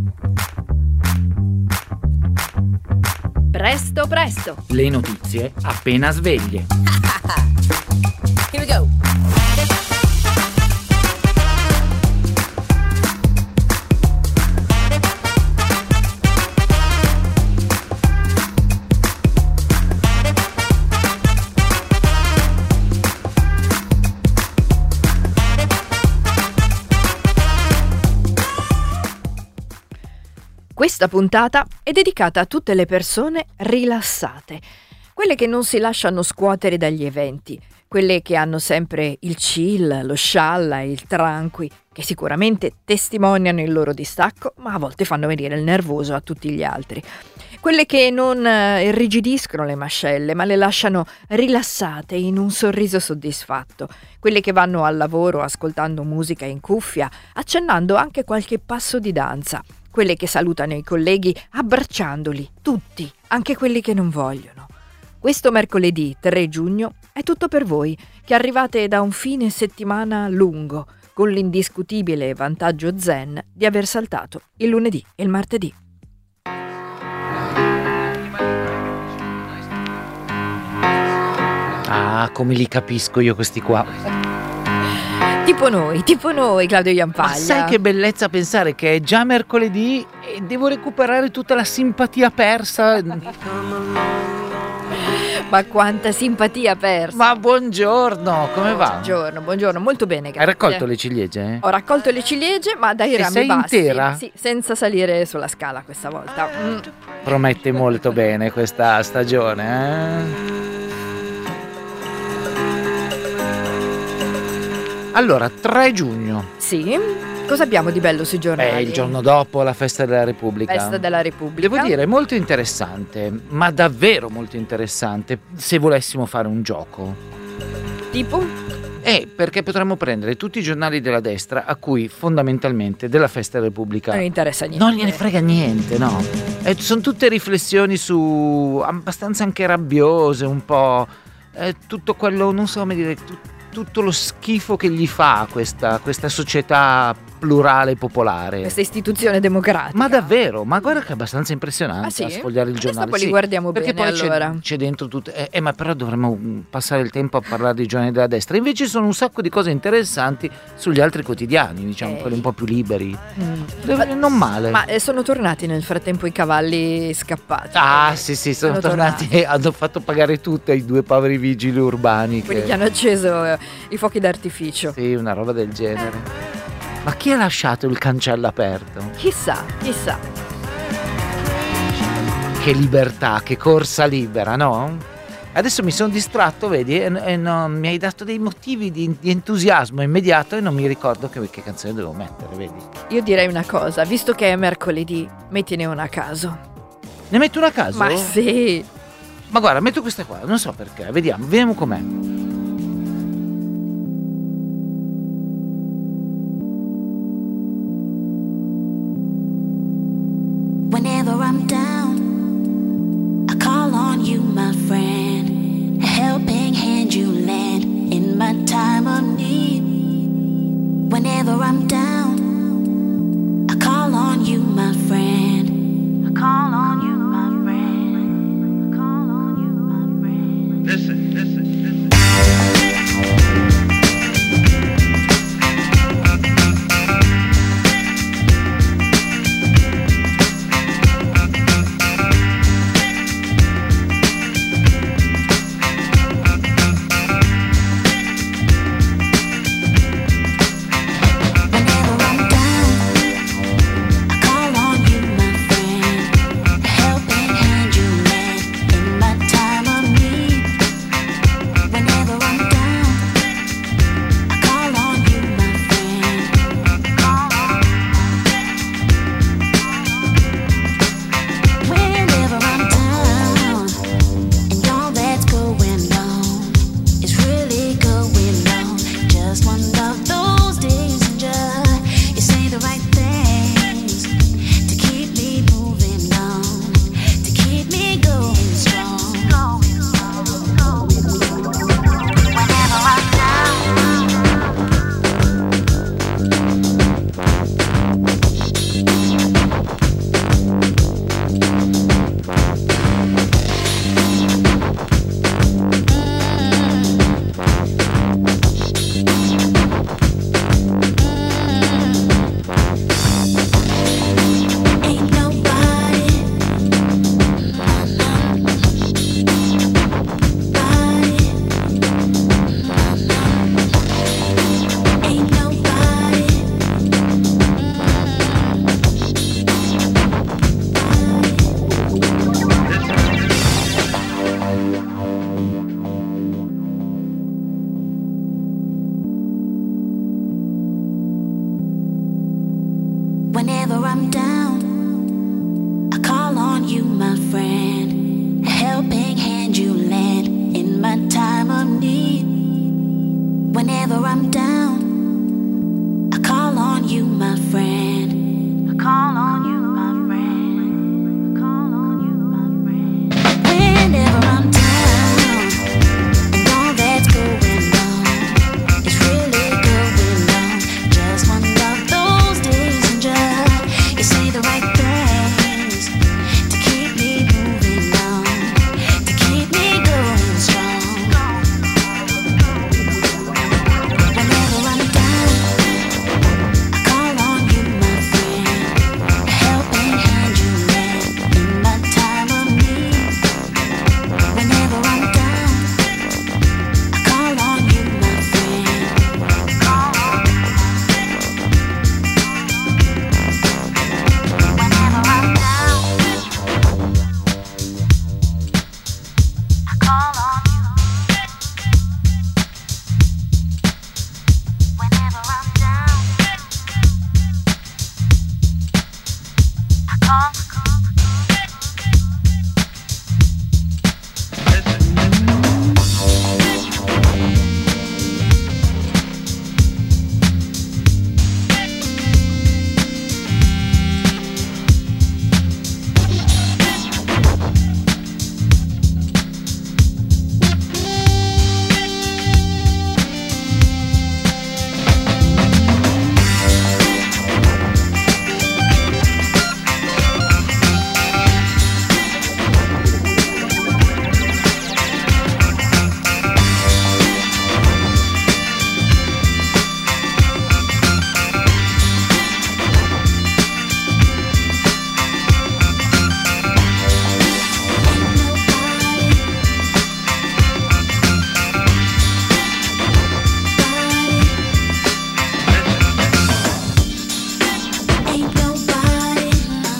Presto, presto! Le notizie appena sveglie. Here we go! Questa puntata è dedicata a tutte le persone rilassate, quelle che non si lasciano scuotere dagli eventi, quelle che hanno sempre il chill, lo scialla e il tranqui, che sicuramente testimoniano il loro distacco, ma a volte fanno venire il nervoso a tutti gli altri. Quelle che non irrigidiscono le mascelle, ma le lasciano rilassate in un sorriso soddisfatto. Quelle che vanno al lavoro ascoltando musica in cuffia, accennando anche qualche passo di danza. Quelle che salutano i colleghi abbracciandoli, tutti, anche quelli che non vogliono. Questo mercoledì 3 giugno è tutto per voi, che arrivate da un fine settimana lungo, con l'indiscutibile vantaggio zen di aver saltato il lunedì e il martedì. Ah, come li capisco io questi qua. Tipo noi, Claudio Jampaglia. Ma sai che bellezza pensare che è già mercoledì e devo recuperare tutta la simpatia persa. Ma quanta simpatia persa. Ma buongiorno, come va? Buongiorno, molto bene, grazie. Hai raccolto le ciliegie? Ho raccolto le ciliegie, ma dai rami sei bassi. Intera? Sì, senza salire sulla scala questa volta. Promette molto bene questa stagione, Allora, 3 giugno. Sì. Cosa abbiamo di bello sui giornali? È il giorno dopo la festa della Repubblica. Festa della Repubblica. Devo dire, molto interessante, ma davvero molto interessante, se volessimo fare un gioco. Tipo? Perché potremmo prendere tutti i giornali della destra a cui fondamentalmente della festa della Repubblica non interessa niente. Non gliene frega niente, no. Sono tutte riflessioni su abbastanza anche rabbiose, un po' tutto quello, non so come dire, tutto lo schifo che gli fa questa società plurale popolare, questa istituzione democratica. Ma davvero, ma guarda che è abbastanza impressionante. Ah, sì? A sfogliare il giornale. Adesso poi li guardiamo perché bene, poi allora. c'è dentro tutto. Ma però dovremmo passare il tempo a parlare dei giornali della destra. Invece sono un sacco di cose interessanti sugli altri quotidiani, diciamo, quelli un po' più liberi. Non male. Ma sono tornati nel frattempo i cavalli scappati? Ah, sì, sono tornati. Hanno fatto pagare tutto ai 2 poveri vigili urbani. Quelli che hanno acceso i fuochi d'artificio. Sì, una roba del genere. Ma chi ha lasciato il cancello aperto? Chissà. Che libertà, che corsa libera, no? Adesso mi sono distratto, vedi, e mi hai dato dei motivi di entusiasmo immediato e non mi ricordo che canzone devo mettere, vedi? Io direi una cosa, visto che è mercoledì, mettine una a caso. Ne metto una a caso? Ma sì! Ma guarda, metto questa qua, non so perché, vediamo com'è. Whenever I'm down, I call on you, my friend. A helping hand you lend in my time of need. Whenever I'm down, I call on you, my friend. I call on you, my friend. I call on you, my friend. Listen. Whenever Whenever I'm down, I call on you, my friend. A helping hand you lend in my time of need. Whenever I'm down, I call on you, my friend. I call on you, my friend. I call on you, my friend. Whenever I'm down, and all that's going on is really going on. Just one of those days, and just you say the right things to keep me moving on, to keep me going strong. Whenever I'm down, I call on you, my friend. A helping hand you lend in my time of need. Whenever I'm down, I call on you, my friend. Call on you, whenever I'm down, I call on you. Whenever I'm down, I call. Ain't nobody,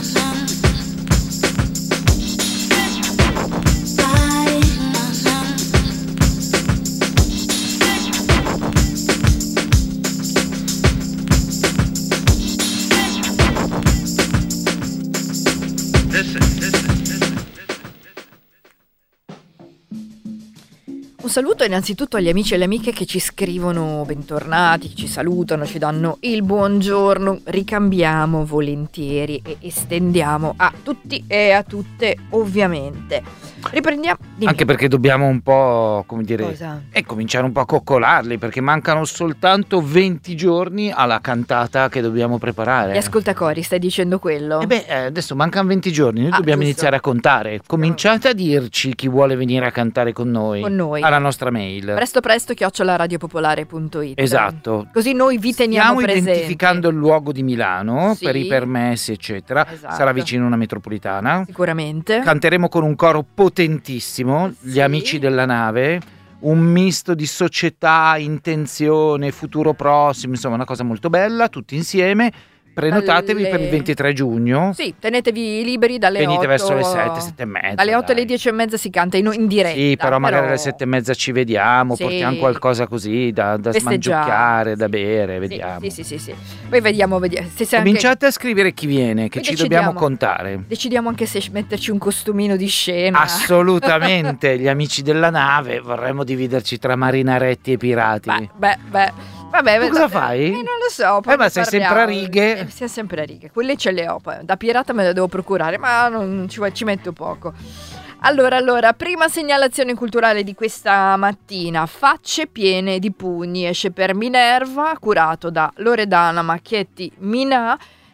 Un saluto innanzitutto agli amici e alle amiche che ci scrivono bentornati, ci salutano, ci danno il buongiorno, ricambiamo volentieri e estendiamo a tutti e a tutte ovviamente. Riprendiamo. Dimmi. Anche perché dobbiamo un po', come dire, Cosa? cominciare un po' a coccolarli, perché mancano soltanto 20 giorni alla cantata che dobbiamo preparare. Gli ascoltacori, stai dicendo quello? Adesso mancano 20 giorni, noi dobbiamo giusto. iniziare a contare. Cominciate a dirci chi vuole venire a cantare con noi. Con noi. Alla nostra mail. Presto @radiopopolare.it. Esatto. Così noi vi teniamo Stiamo presenti. identificando il luogo di Milano Sì. per i permessi, eccetera. Esatto. Sarà vicino a una metropolitana. Sicuramente. Canteremo con un coro potentissimo, Sì. Gli amici della nave, un misto di società, intenzione, futuro prossimo, insomma una cosa molto bella, tutti insieme. Prenotatevi per il 23 giugno. Sì, tenetevi liberi dalle 8. Venite verso le 7, 7 e mezza. Dalle 8 alle dai. 10 e mezza si canta in diretta. Sì, però magari alle 7 e mezza ci vediamo, Sì. portiamo qualcosa così da Festeggiare, smangiucchiare, da sì. bere, vediamo. Sì. Poi vediamo se sei anche... Cominciate a scrivere chi viene, che Poi ci decidiamo. dobbiamo contare. Decidiamo anche se metterci un costumino di scena. Assolutamente, gli amici della nave, vorremmo dividerci tra marinaretti e pirati. Beh. Vabbè, Tu cosa fai? Non lo so. poi ma sei sempre a parliamo. righe. Sei sempre a righe. Quelle ce le ho. Poi. Da pirata me le devo procurare, ma non ci metto poco. Allora, prima segnalazione culturale di questa mattina. Facce piene di pugni. Esce per Minerva, curato da Loredana Macchietti Minà.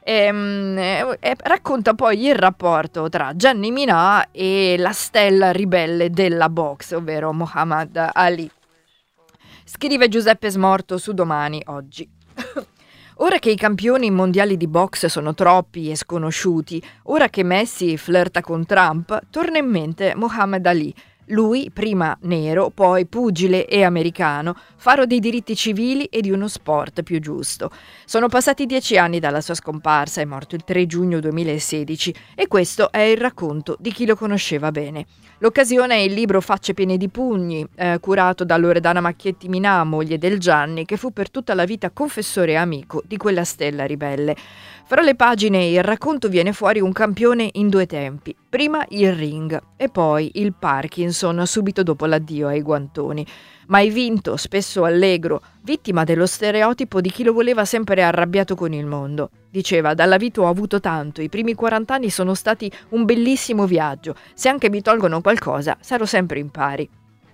Racconta poi il rapporto tra Gianni Minà e la stella ribelle della box, ovvero Muhammad Ali. Scrive Giuseppe Smorto su Domani oggi. Ora che i campioni mondiali di box sono troppi e sconosciuti, ora che Messi flirta con Trump, torna in mente Muhammad Ali. Lui, prima nero, poi pugile e americano, faro dei diritti civili e di uno sport più giusto. Sono passati 10 anni dalla sua scomparsa, è morto il 3 giugno 2016 e questo è il racconto di chi lo conosceva bene. L'occasione è il libro Facce piene di pugni, curato da Loredana Macchietti Minà, moglie del Gianni, che fu per tutta la vita confessore e amico di quella stella ribelle. Fra le pagine il racconto viene fuori un campione in 2 tempi, prima il ring e poi il Parkinson subito dopo l'addio ai guantoni. Mai vinto, spesso allegro, vittima dello stereotipo di chi lo voleva sempre arrabbiato con il mondo. Diceva: dalla vita ho avuto tanto, i primi 40 anni sono stati un bellissimo viaggio, se anche mi tolgono qualcosa sarò sempre in pari.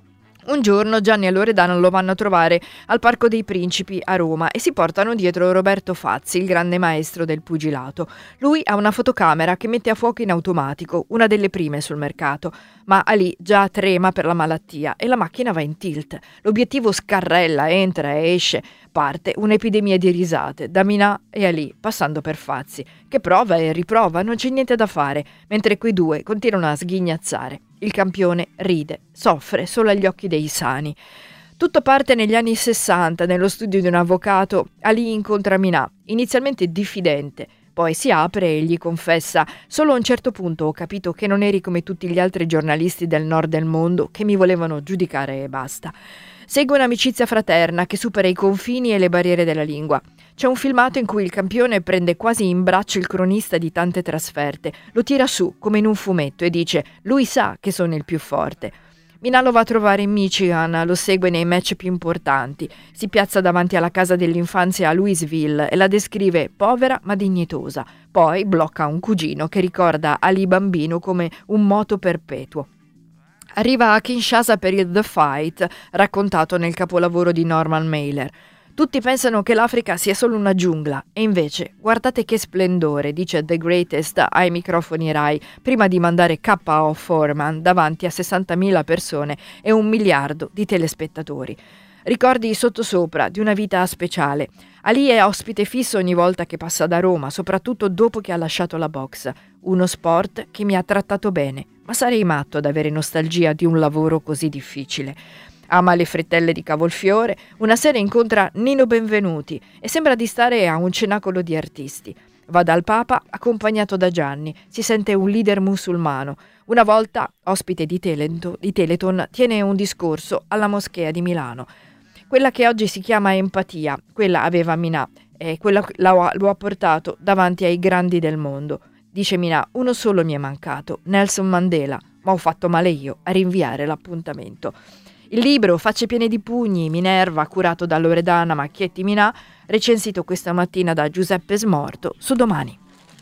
Un giorno Gianni e Loredana lo vanno a trovare al Parco dei Principi a Roma e si portano dietro Roberto Fazzi, il grande maestro del pugilato. Lui ha una fotocamera che mette a fuoco in automatico, una delle prime sul mercato, ma Ali già trema per la malattia e la macchina va in tilt. L'obiettivo scarrella, entra e esce. Parte un'epidemia di risate, da Minà e Ali, passando per Fazzi, che prova e riprova, non c'è niente da fare, mentre quei due continuano a sghignazzare. Il campione ride, soffre solo agli occhi dei sani. Tutto parte negli anni 60, nello studio di un avvocato. Ali incontra Minà, inizialmente diffidente, poi si apre e gli confessa: solo a un certo punto ho capito che non eri come tutti gli altri giornalisti del nord del mondo che mi volevano giudicare e basta. Segue un'amicizia fraterna che supera i confini e le barriere della lingua. C'è un filmato in cui il campione prende quasi in braccio il cronista di tante trasferte, lo tira su come in un fumetto e dice: lui sa che sono il più forte. Minà lo va a trovare in Michigan, lo segue nei match più importanti, si piazza davanti alla casa dell'infanzia a Louisville e la descrive povera ma dignitosa. Poi blocca un cugino che ricorda Ali bambino come un moto perpetuo. Arriva a Kinshasa per il The Fight, raccontato nel capolavoro di Norman Mailer. Tutti pensano che l'Africa sia solo una giungla e invece guardate che splendore, dice The Greatest ai microfoni Rai prima di mandare K.O. Foreman davanti a 60.000 persone e 1 miliardo di telespettatori. Ricordi sottosopra di una vita speciale. Ali è ospite fisso ogni volta che passa da Roma, soprattutto dopo che ha lasciato la box. Uno sport che mi ha trattato bene, ma sarei matto ad avere nostalgia di un lavoro così difficile. Ama le frittelle di cavolfiore, una sera incontra Nino Benvenuti e sembra di stare a un cenacolo di artisti. Va dal Papa accompagnato da Gianni, si sente un leader musulmano. Una volta, ospite di Teleton, tiene un discorso alla Moschea di Milano. Quella che oggi si chiama empatia, quella aveva Minà, e quella lo ha portato davanti ai grandi del mondo. Dice Minà: uno solo mi è mancato, Nelson Mandela, ma ho fatto male io a rinviare l'appuntamento. Il libro Facce piene di pugni, Minerva, curato da Loredana Macchietti Minà, recensito questa mattina da Giuseppe Smorto su Domani.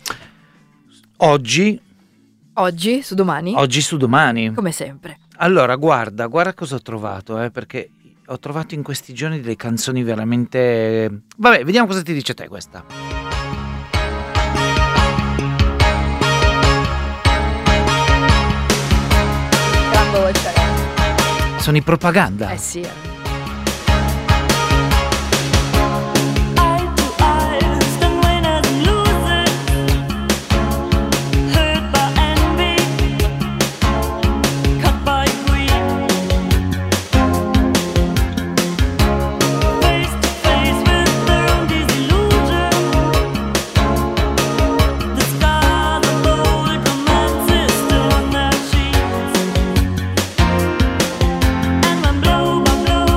Oggi su Domani? Oggi su Domani. Come sempre. Allora, guarda cosa ho trovato, perché ho trovato in questi giorni delle canzoni veramente... Vabbè, vediamo cosa ti dice te questa. Sono i Propaganda. Sì. Blow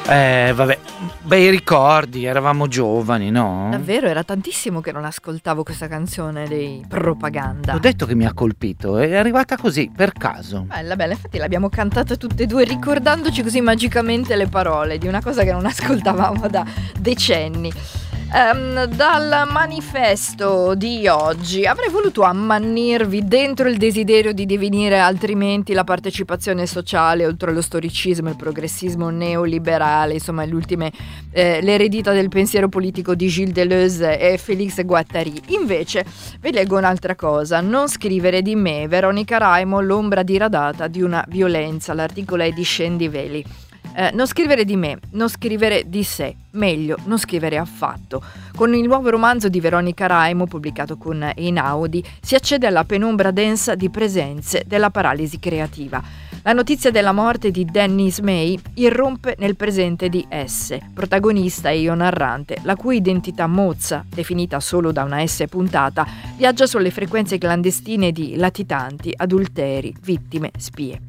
Vabbè, bei ricordi, eravamo giovani, no? Davvero, era tantissimo che non ascoltavo questa canzone dei Propaganda. Ho detto che mi ha colpito, è arrivata così, per caso. Bella, bella, infatti l'abbiamo cantata tutte e due ricordandoci così magicamente le parole di una cosa che non ascoltavamo da decenni. Dal manifesto di oggi avrei voluto ammannirvi dentro il desiderio di divenire altrimenti la partecipazione sociale oltre lo storicismo, il progressismo neoliberale, insomma l'eredità del pensiero politico di Gilles Deleuze e Félix Guattari. Invece vi leggo un'altra cosa: non scrivere di me, Veronica Raimo, l'ombra diradata di una violenza. L'articolo è di Scendi-Veli. Non scrivere di me, non scrivere di sé, meglio, non scrivere affatto. Con il nuovo romanzo di Veronica Raimo, pubblicato con Einaudi, si accede alla penombra densa di presenze della paralisi creativa. La notizia della morte di Dennis May irrompe nel presente di S, protagonista e io narrante, la cui identità mozza, definita solo da una S puntata, viaggia sulle frequenze clandestine di latitanti, adulteri, vittime, spie.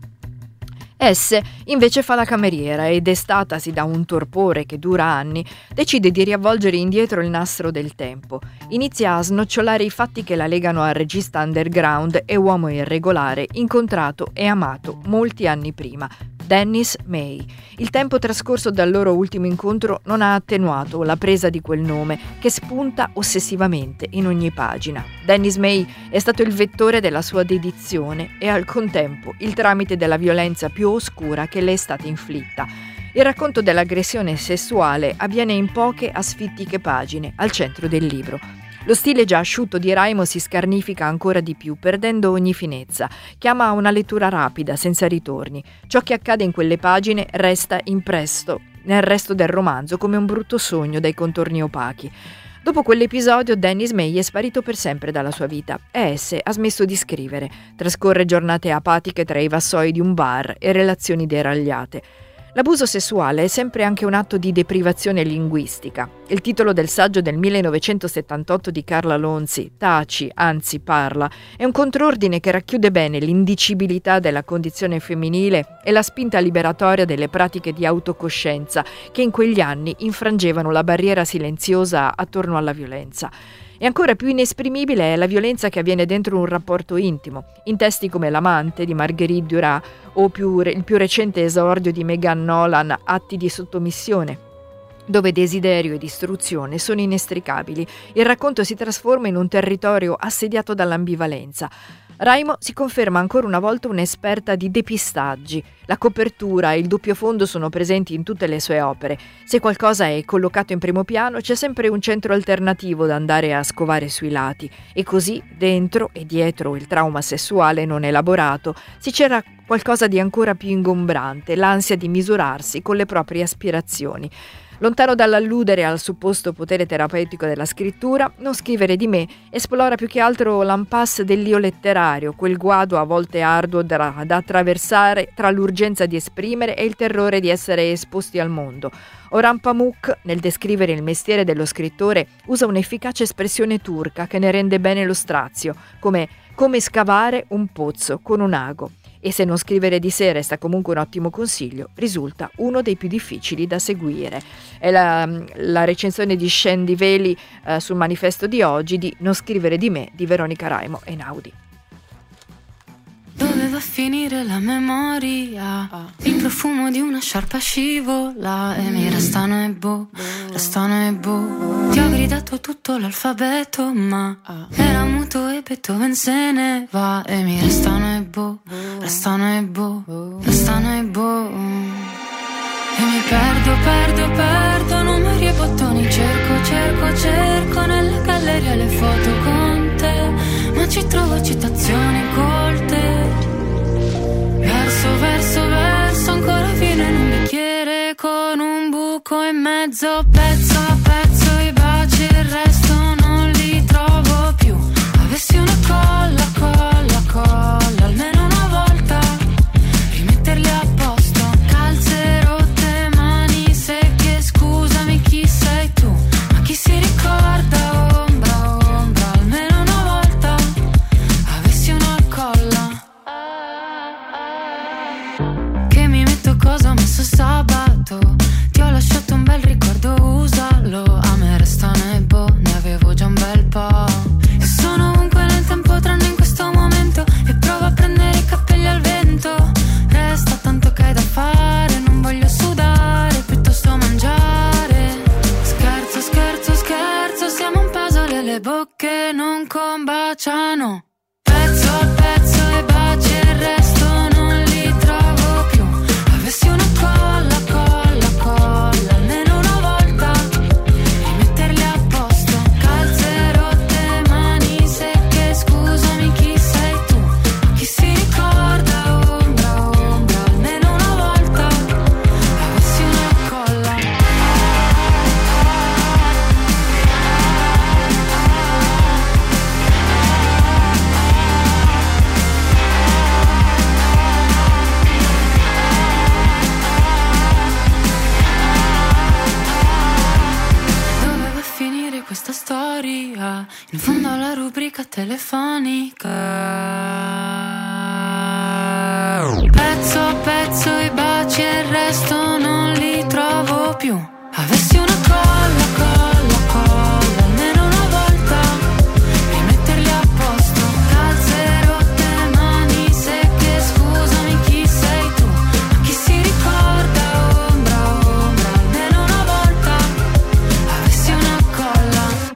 S invece fa la cameriera e, destatasi da un torpore che dura anni, decide di riavvolgere indietro il nastro del tempo. Inizia a snocciolare i fatti che la legano al regista underground e uomo irregolare incontrato e amato molti anni prima, Dennis May. Il tempo trascorso dal loro ultimo incontro non ha attenuato la presa di quel nome che spunta ossessivamente in ogni pagina. Dennis May è stato il vettore della sua dedizione e al contempo il tramite della violenza più oscura che le è stata inflitta. Il racconto dell'aggressione sessuale avviene in poche asfittiche pagine al centro del libro. Lo stile già asciutto di Raimo si scarnifica ancora di più, perdendo ogni finezza. Chiama a una lettura rapida, senza ritorni. Ciò che accade in quelle pagine resta impresso nel resto del romanzo come un brutto sogno dai contorni opachi. Dopo quell'episodio, Dennis May è sparito per sempre dalla sua vita e S ha smesso di scrivere. Trascorre giornate apatiche tra i vassoi di un bar e relazioni deragliate. L'abuso sessuale è sempre anche un atto di deprivazione linguistica. Il titolo del saggio del 1978 di Carla Lonzi, Taci, anzi parla, è un contrordine che racchiude bene l'indicibilità della condizione femminile e la spinta liberatoria delle pratiche di autocoscienza che in quegli anni infrangevano la barriera silenziosa attorno alla violenza. E ancora più inesprimibile è la violenza che avviene dentro un rapporto intimo, in testi come L'amante di Marguerite Duras o il più recente esordio di Megan Nolan, Atti di sottomissione, dove desiderio ed istruzione sono inestricabili. Il racconto si trasforma in un territorio assediato dall'ambivalenza. Raimo si conferma ancora una volta un'esperta di depistaggi. La copertura e il doppio fondo sono presenti in tutte le sue opere. Se qualcosa è collocato in primo piano, c'è sempre un centro alternativo da andare a scovare sui lati. E così, dentro e dietro il trauma sessuale non elaborato, si c'era qualcosa di ancora più ingombrante, l'ansia di misurarsi con le proprie aspirazioni. Lontano dall'alludere al supposto potere terapeutico della scrittura, Non scrivere di me esplora più che altro l'impasse dell'io letterario, quel guado a volte arduo da attraversare tra l'urgenza di esprimere e il terrore di essere esposti al mondo. Orhan Pamuk, nel descrivere il mestiere dello scrittore, usa un'efficace espressione turca che ne rende bene lo strazio, come scavare un pozzo con un ago. E se Non scrivere di sé resta comunque un ottimo consiglio, risulta uno dei più difficili da seguire. È la recensione di Scendi-Veli sul manifesto di oggi di Non scrivere di me di Veronica Raimo e Einaudi. Dove va a finire la memoria? Il profumo di una sciarpa scivola e mi restano e boh. Ti ho gridato tutto l'alfabeto ma era muto e Beethoven se ne va e mi restano e boh. E mi perdo numeri e bottoni, cerco nella galleria le foto con te, ma ci trovo citazioni colte. Verso, ancora fino in un bicchiere con un buco in mezzo, pezzo a pezzo i baci, il resto non li trovo più. Avessi una colla, almeno una volta, rimetterli a posto, calze rotte, mani secche, scusami chi sei tu, ma chi si ricorda ombra, almeno una volta, avessi una colla. Che mi metto cosa ho messo sabato, ti ho le bocche non combaciano. Pezzo a pezzo e baci e il resto non li trovo più. Avessi una colla, colla, colla, almeno una volta, e metterli a posto. Calze rotte, mani secche, scusami chi sei tu. Chi si ricorda ombra, ombra, almeno una volta, avessi una colla. Doveva finire questa storia in fondo alla rubrica telefonica. Pezzo a pezzo i baci e il resto non li trovo più. Avessi una colla, colla, colla, almeno una volta, e metterli a posto. Calze rotte, mani secche, scusami chi sei tu. Ma chi si ricorda ombra, ombra, almeno una volta, avessi una colla.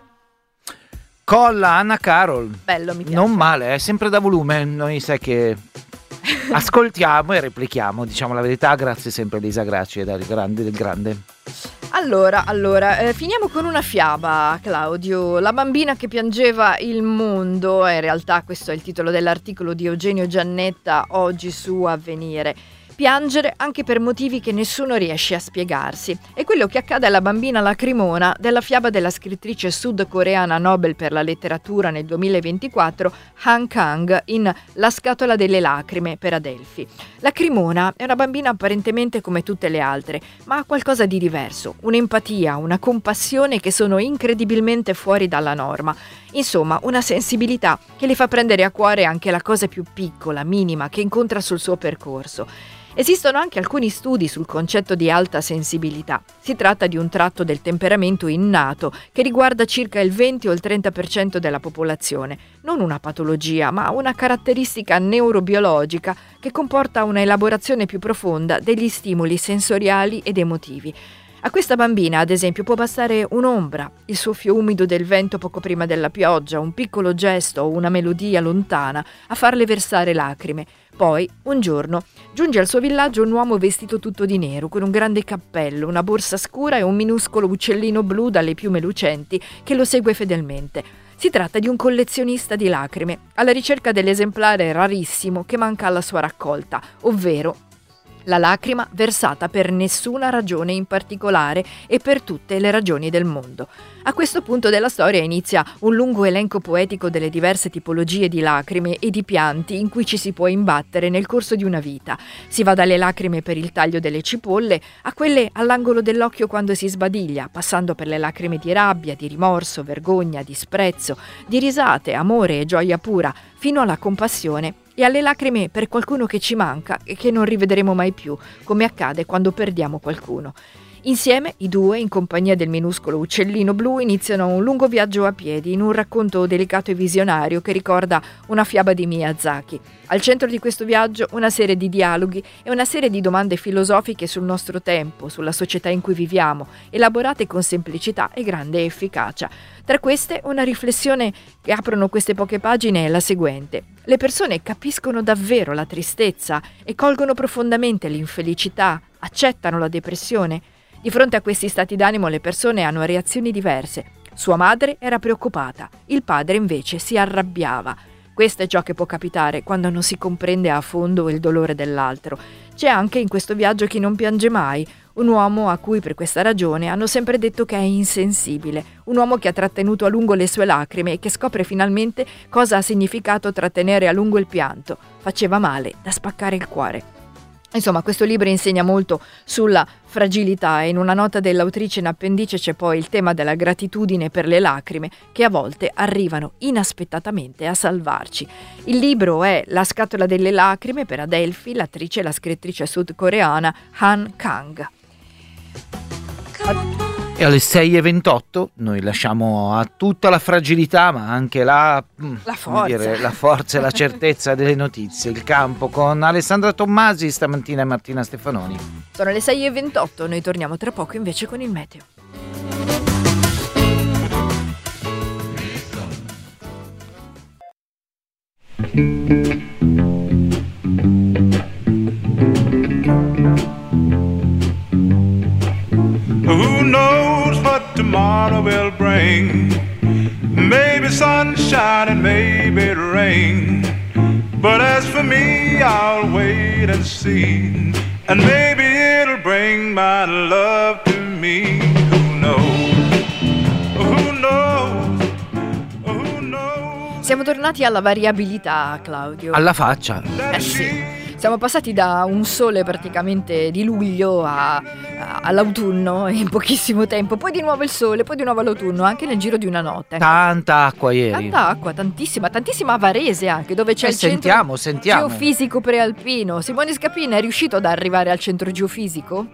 Colla, Anna Carol. Bello, mi piace. Non male, è sempre da volume. Noi sai che ascoltiamo e replichiamo, diciamo la verità, grazie sempre a Elisa Gracci del grande. Allora, finiamo con una fiaba, Claudio. La bambina che piangeva il mondo, in realtà questo è il titolo dell'articolo di Eugenio Giannetta oggi su Avvenire. Piangere anche per motivi che nessuno riesce a spiegarsi. È quello che accade alla bambina lacrimona della fiaba della scrittrice sudcoreana Nobel per la letteratura nel 2024 Han Kang in La scatola delle lacrime per Adelphi. Lacrimona è una bambina apparentemente come tutte le altre, ma ha qualcosa di diverso, un'empatia, una compassione che sono incredibilmente fuori dalla norma. Insomma, una sensibilità che le fa prendere a cuore anche la cosa più piccola, minima, che incontra sul suo percorso. Esistono anche alcuni studi sul concetto di alta sensibilità. Si tratta di un tratto del temperamento innato che riguarda circa il 20 o il 30% della popolazione, non una patologia, ma una caratteristica neurobiologica che comporta una elaborazione più profonda degli stimoli sensoriali ed emotivi. A questa bambina, ad esempio, può bastare un'ombra, il soffio umido del vento poco prima della pioggia, un piccolo gesto o una melodia lontana a farle versare lacrime. Poi, un giorno, giunge al suo villaggio un uomo vestito tutto di nero, con un grande cappello, una borsa scura e un minuscolo uccellino blu dalle piume lucenti che lo segue fedelmente. Si tratta di un collezionista di lacrime, alla ricerca dell'esemplare rarissimo che manca alla sua raccolta, ovvero la lacrima versata per nessuna ragione in particolare e per tutte le ragioni del mondo. A questo punto della storia inizia un lungo elenco poetico delle diverse tipologie di lacrime e di pianti in cui ci si può imbattere nel corso di una vita. Si va dalle lacrime per il taglio delle cipolle a quelle all'angolo dell'occhio quando si sbadiglia, passando per le lacrime di rabbia, di rimorso, vergogna, disprezzo, di risate, amore e gioia pura, fino alla compassione e alle lacrime per qualcuno che ci manca e che non rivedremo mai più, come accade quando perdiamo qualcuno. Insieme, i due, in compagnia del minuscolo uccellino blu, iniziano un lungo viaggio a piedi in un racconto delicato e visionario che ricorda una fiaba di Miyazaki. Al centro di questo viaggio una serie di dialoghi e una serie di domande filosofiche sul nostro tempo, sulla società in cui viviamo, elaborate con semplicità e grande efficacia. Tra queste, una riflessione che aprono queste poche pagine è la seguente. Le persone capiscono davvero la tristezza e colgono profondamente l'infelicità, accettano la depressione. Di fronte a questi stati d'animo le persone hanno reazioni diverse. Sua madre era preoccupata, il padre invece si arrabbiava. Questo è ciò che può capitare quando non si comprende a fondo il dolore dell'altro. C'è anche in questo viaggio chi non piange mai, un uomo a cui per questa ragione hanno sempre detto che è insensibile, un uomo che ha trattenuto a lungo le sue lacrime e che scopre finalmente cosa ha significato trattenere a lungo il pianto. Faceva male da spaccare il cuore. Insomma, questo libro insegna molto sulla fragilità e in una nota dell'autrice in appendice c'è poi il tema della gratitudine per le lacrime che a volte arrivano inaspettatamente a salvarci. Il libro è La scatola delle lacrime per Adelphi, l'attrice e la scrittrice sudcoreana Han Kang. E alle 6:28 noi lasciamo a tutta la fragilità, ma anche la forza e la certezza delle notizie, il campo con Alessandra Tommasi stamattina e Martina Stefanoni. Sono le 6:28, noi torniamo tra poco invece con il meteo. Who knows what tomorrow will bring? Maybe sunshine and maybe rain. But as for me, I'll wait and see. And maybe it'll bring my love to me. Who knows? Who knows? Who knows? Siamo tornati alla variabilità, Claudio. Alla faccia. Sì. Siamo passati da un sole praticamente di luglio all'autunno in pochissimo tempo, poi di nuovo il sole, poi di nuovo l'autunno, anche nel giro di una notte. Tanta acqua ieri. Tanta acqua, tantissima a Varese anche, dove c'è il centro geofisico prealpino. Simone Scapin è riuscito ad arrivare al centro geofisico?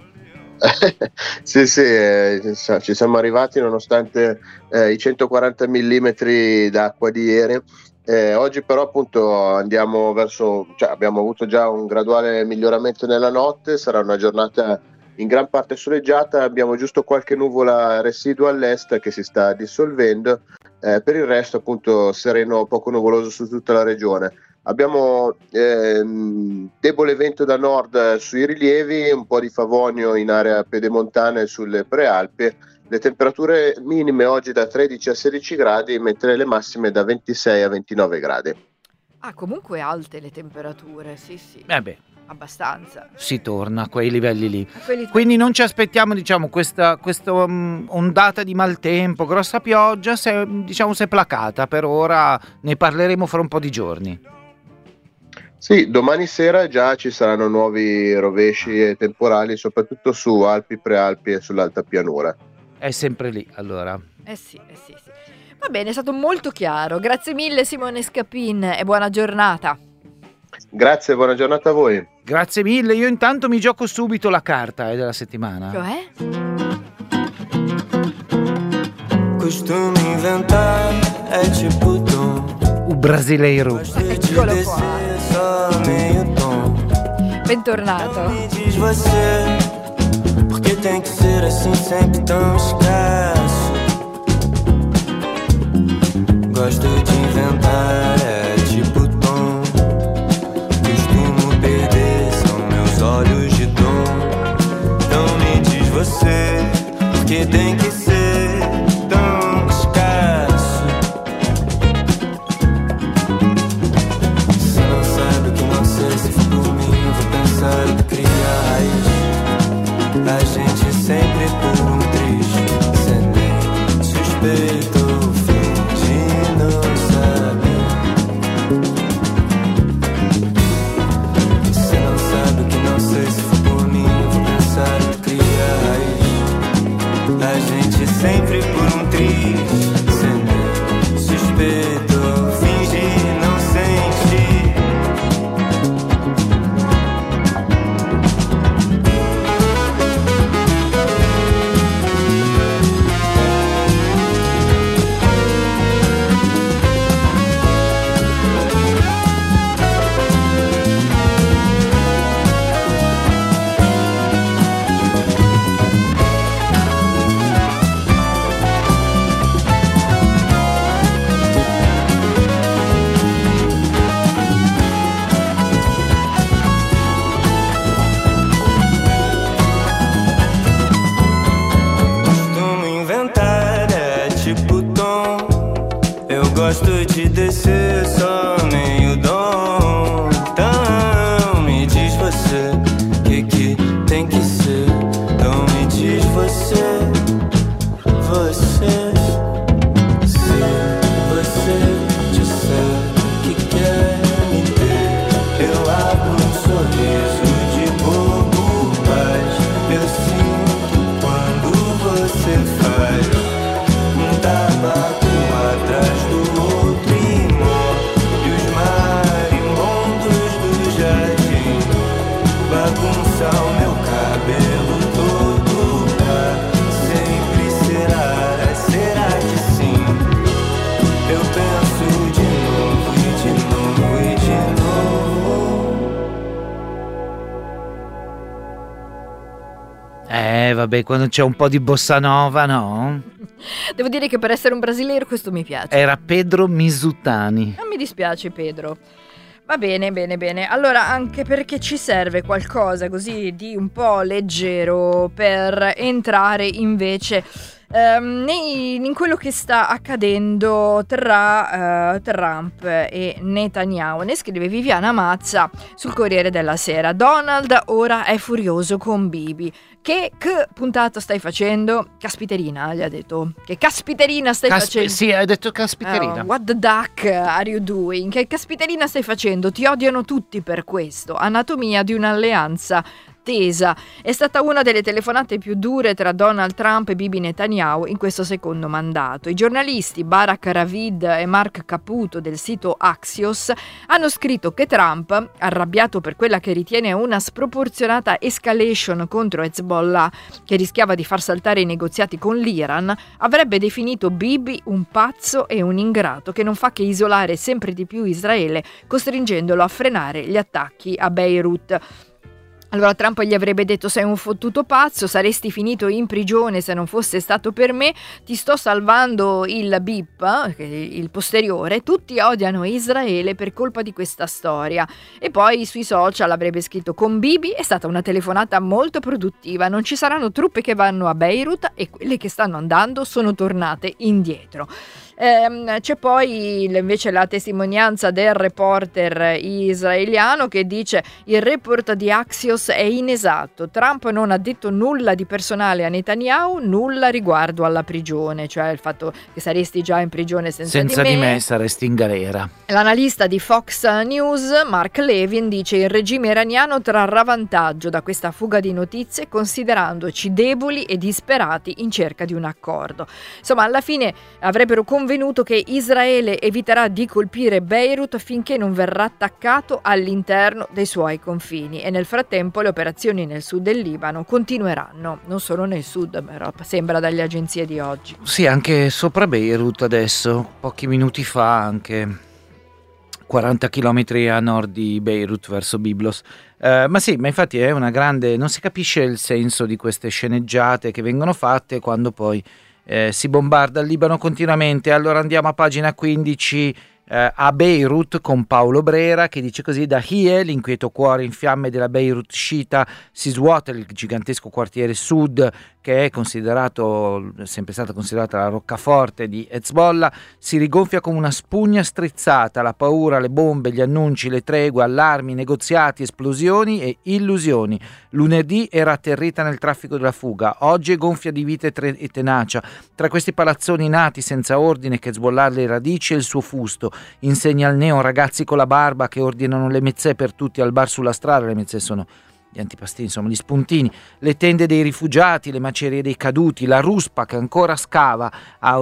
Sì, ci siamo arrivati nonostante i 140 mm d'acqua di ieri. Oggi però appunto andiamo abbiamo avuto già un graduale miglioramento nella notte, sarà una giornata in gran parte soleggiata, abbiamo giusto qualche nuvola residua all'est che si sta dissolvendo, per il resto appunto sereno, poco nuvoloso su tutta la regione. Abbiamo debole vento da nord sui rilievi, un po' di favonio in area pedemontana e sulle prealpi. Le temperature minime oggi da 13 a 16 gradi, mentre le massime da 26 a 29 gradi. Ah, comunque alte le temperature, sì. Abbastanza. Si torna a quei livelli lì. Quindi non ci aspettiamo, questa ondata di maltempo, grossa pioggia, si è placata per ora, ne parleremo fra un po' di giorni. Sì, domani sera già ci saranno nuovi rovesci e temporali, soprattutto su Alpi, Prealpi e sull'alta pianura. È sempre lì, allora. Sì. Va bene, è stato molto chiaro. Grazie mille Simone Scapin e buona giornata. Grazie, buona giornata a voi. Grazie mille, io intanto mi gioco subito la carta della settimana. Cioè? Costume inventare é tipo tom. Un brasileiro. Eccolo qua. Bentornato. Porque tem que ser assim sempre tão escasso. Gosto de inventar, é tipo tom. Costumo perder, são meus olhos de dom. Então me diz você, porque tem que ser tão escasso. Se não sabe o que não sei, se for por mim eu vou pensar e criar raiz. A gente sempre por um triste, sem nem suspeito, finge não saber. Se não sabe o que não sei, se for por mim eu vou pensar e criar raiz. A gente sempre por um triste, sem nem suspeito, finge não sentir. Gosto de descer só meio dom. Então me diz você, que tem que ser. Então me diz você, se você disser que quer me ter, eu abro um sorriso de bobo, mas eu sinto quando você faz um tabaco atrás do o meu cabelo todo sempre será que sim? Eu penso de novo e de novo e de novo. Vabbè, quando c'è un po' di bossa nova, no? Devo dire che per essere un brasileiro questo mi piace. Era Pedro Misutani. Non mi dispiace, Pedro. Va bene, bene, bene. Allora, anche perché ci serve qualcosa così di un po' leggero per entrare invece in quello che sta accadendo tra Trump e Netanyahu. Ne scrive Viviana Mazza sul Corriere della Sera. Donald ora è furioso con Bibi. Che puntata stai facendo? Caspiterina, gli ha detto. Che caspiterina stai facendo? Sì, hai detto caspiterina. What the duck are you doing? Che caspiterina stai facendo? Ti odiano tutti per questo. Anatomia di un'alleanza tesa. È stata una delle telefonate più dure tra Donald Trump e Bibi Netanyahu in questo secondo mandato. I giornalisti Barak Ravid e Mark Caputo del sito Axios hanno scritto che Trump, arrabbiato per quella che ritiene una sproporzionata escalation contro Hezbollah che rischiava di far saltare i negoziati con l'Iran, avrebbe definito Bibi un pazzo e un ingrato che non fa che isolare sempre di più Israele, costringendolo a frenare gli attacchi a Beirut. Allora Trump gli avrebbe detto: sei un fottuto pazzo, saresti finito in prigione se non fosse stato per me, ti sto salvando il BIP, il posteriore, tutti odiano Israele per colpa di questa storia. E poi sui social avrebbe scritto: con Bibi è stata una telefonata molto produttiva, non ci saranno truppe che vanno a Beirut e quelle che stanno andando sono tornate indietro. C'è poi invece la testimonianza del reporter israeliano che dice: il report di Axios è inesatto, Trump non ha detto nulla di personale a Netanyahu, nulla riguardo alla prigione, cioè il fatto che saresti già in prigione senza di me saresti in galera. L'analista di Fox News Mark Levin dice: il regime iraniano trarrà vantaggio da questa fuga di notizie considerandoci deboli e disperati in cerca di un accordo. Insomma, alla fine avrebbero convenuto che Israele eviterà di colpire Beirut finché non verrà attaccato all'interno dei suoi confini, e nel frattempo le operazioni nel sud del Libano continueranno, non solo nel sud, però sembra dalle agenzie di oggi. Sì, anche sopra Beirut adesso, pochi minuti fa, anche 40 chilometri a nord di Beirut verso Byblos. Ma infatti è una grande, non si capisce il senso di queste sceneggiate che vengono fatte quando poi si bombarda il Libano continuamente. Allora andiamo a pagina 15 a Beirut con Paolo Brera che dice così: da Hie, l'inquieto cuore in fiamme della Beirut sciita, si svuota il gigantesco quartiere sud che è sempre stata considerata la roccaforte di Hezbollah, si rigonfia come una spugna strizzata. La paura, le bombe, gli annunci, le tregue, allarmi, negoziati, esplosioni e illusioni. Lunedì era atterrita nel traffico della fuga, oggi è gonfia di vita e tenacia. Tra questi palazzoni nati senza ordine che Hezbollah le radici e il suo fusto, insegna al neo ragazzi con la barba che ordinano le mezzè per tutti al bar sulla strada. Le mezzè sono gli antipastini, insomma gli spuntini, le tende dei rifugiati, le macerie dei caduti, la ruspa che ancora scava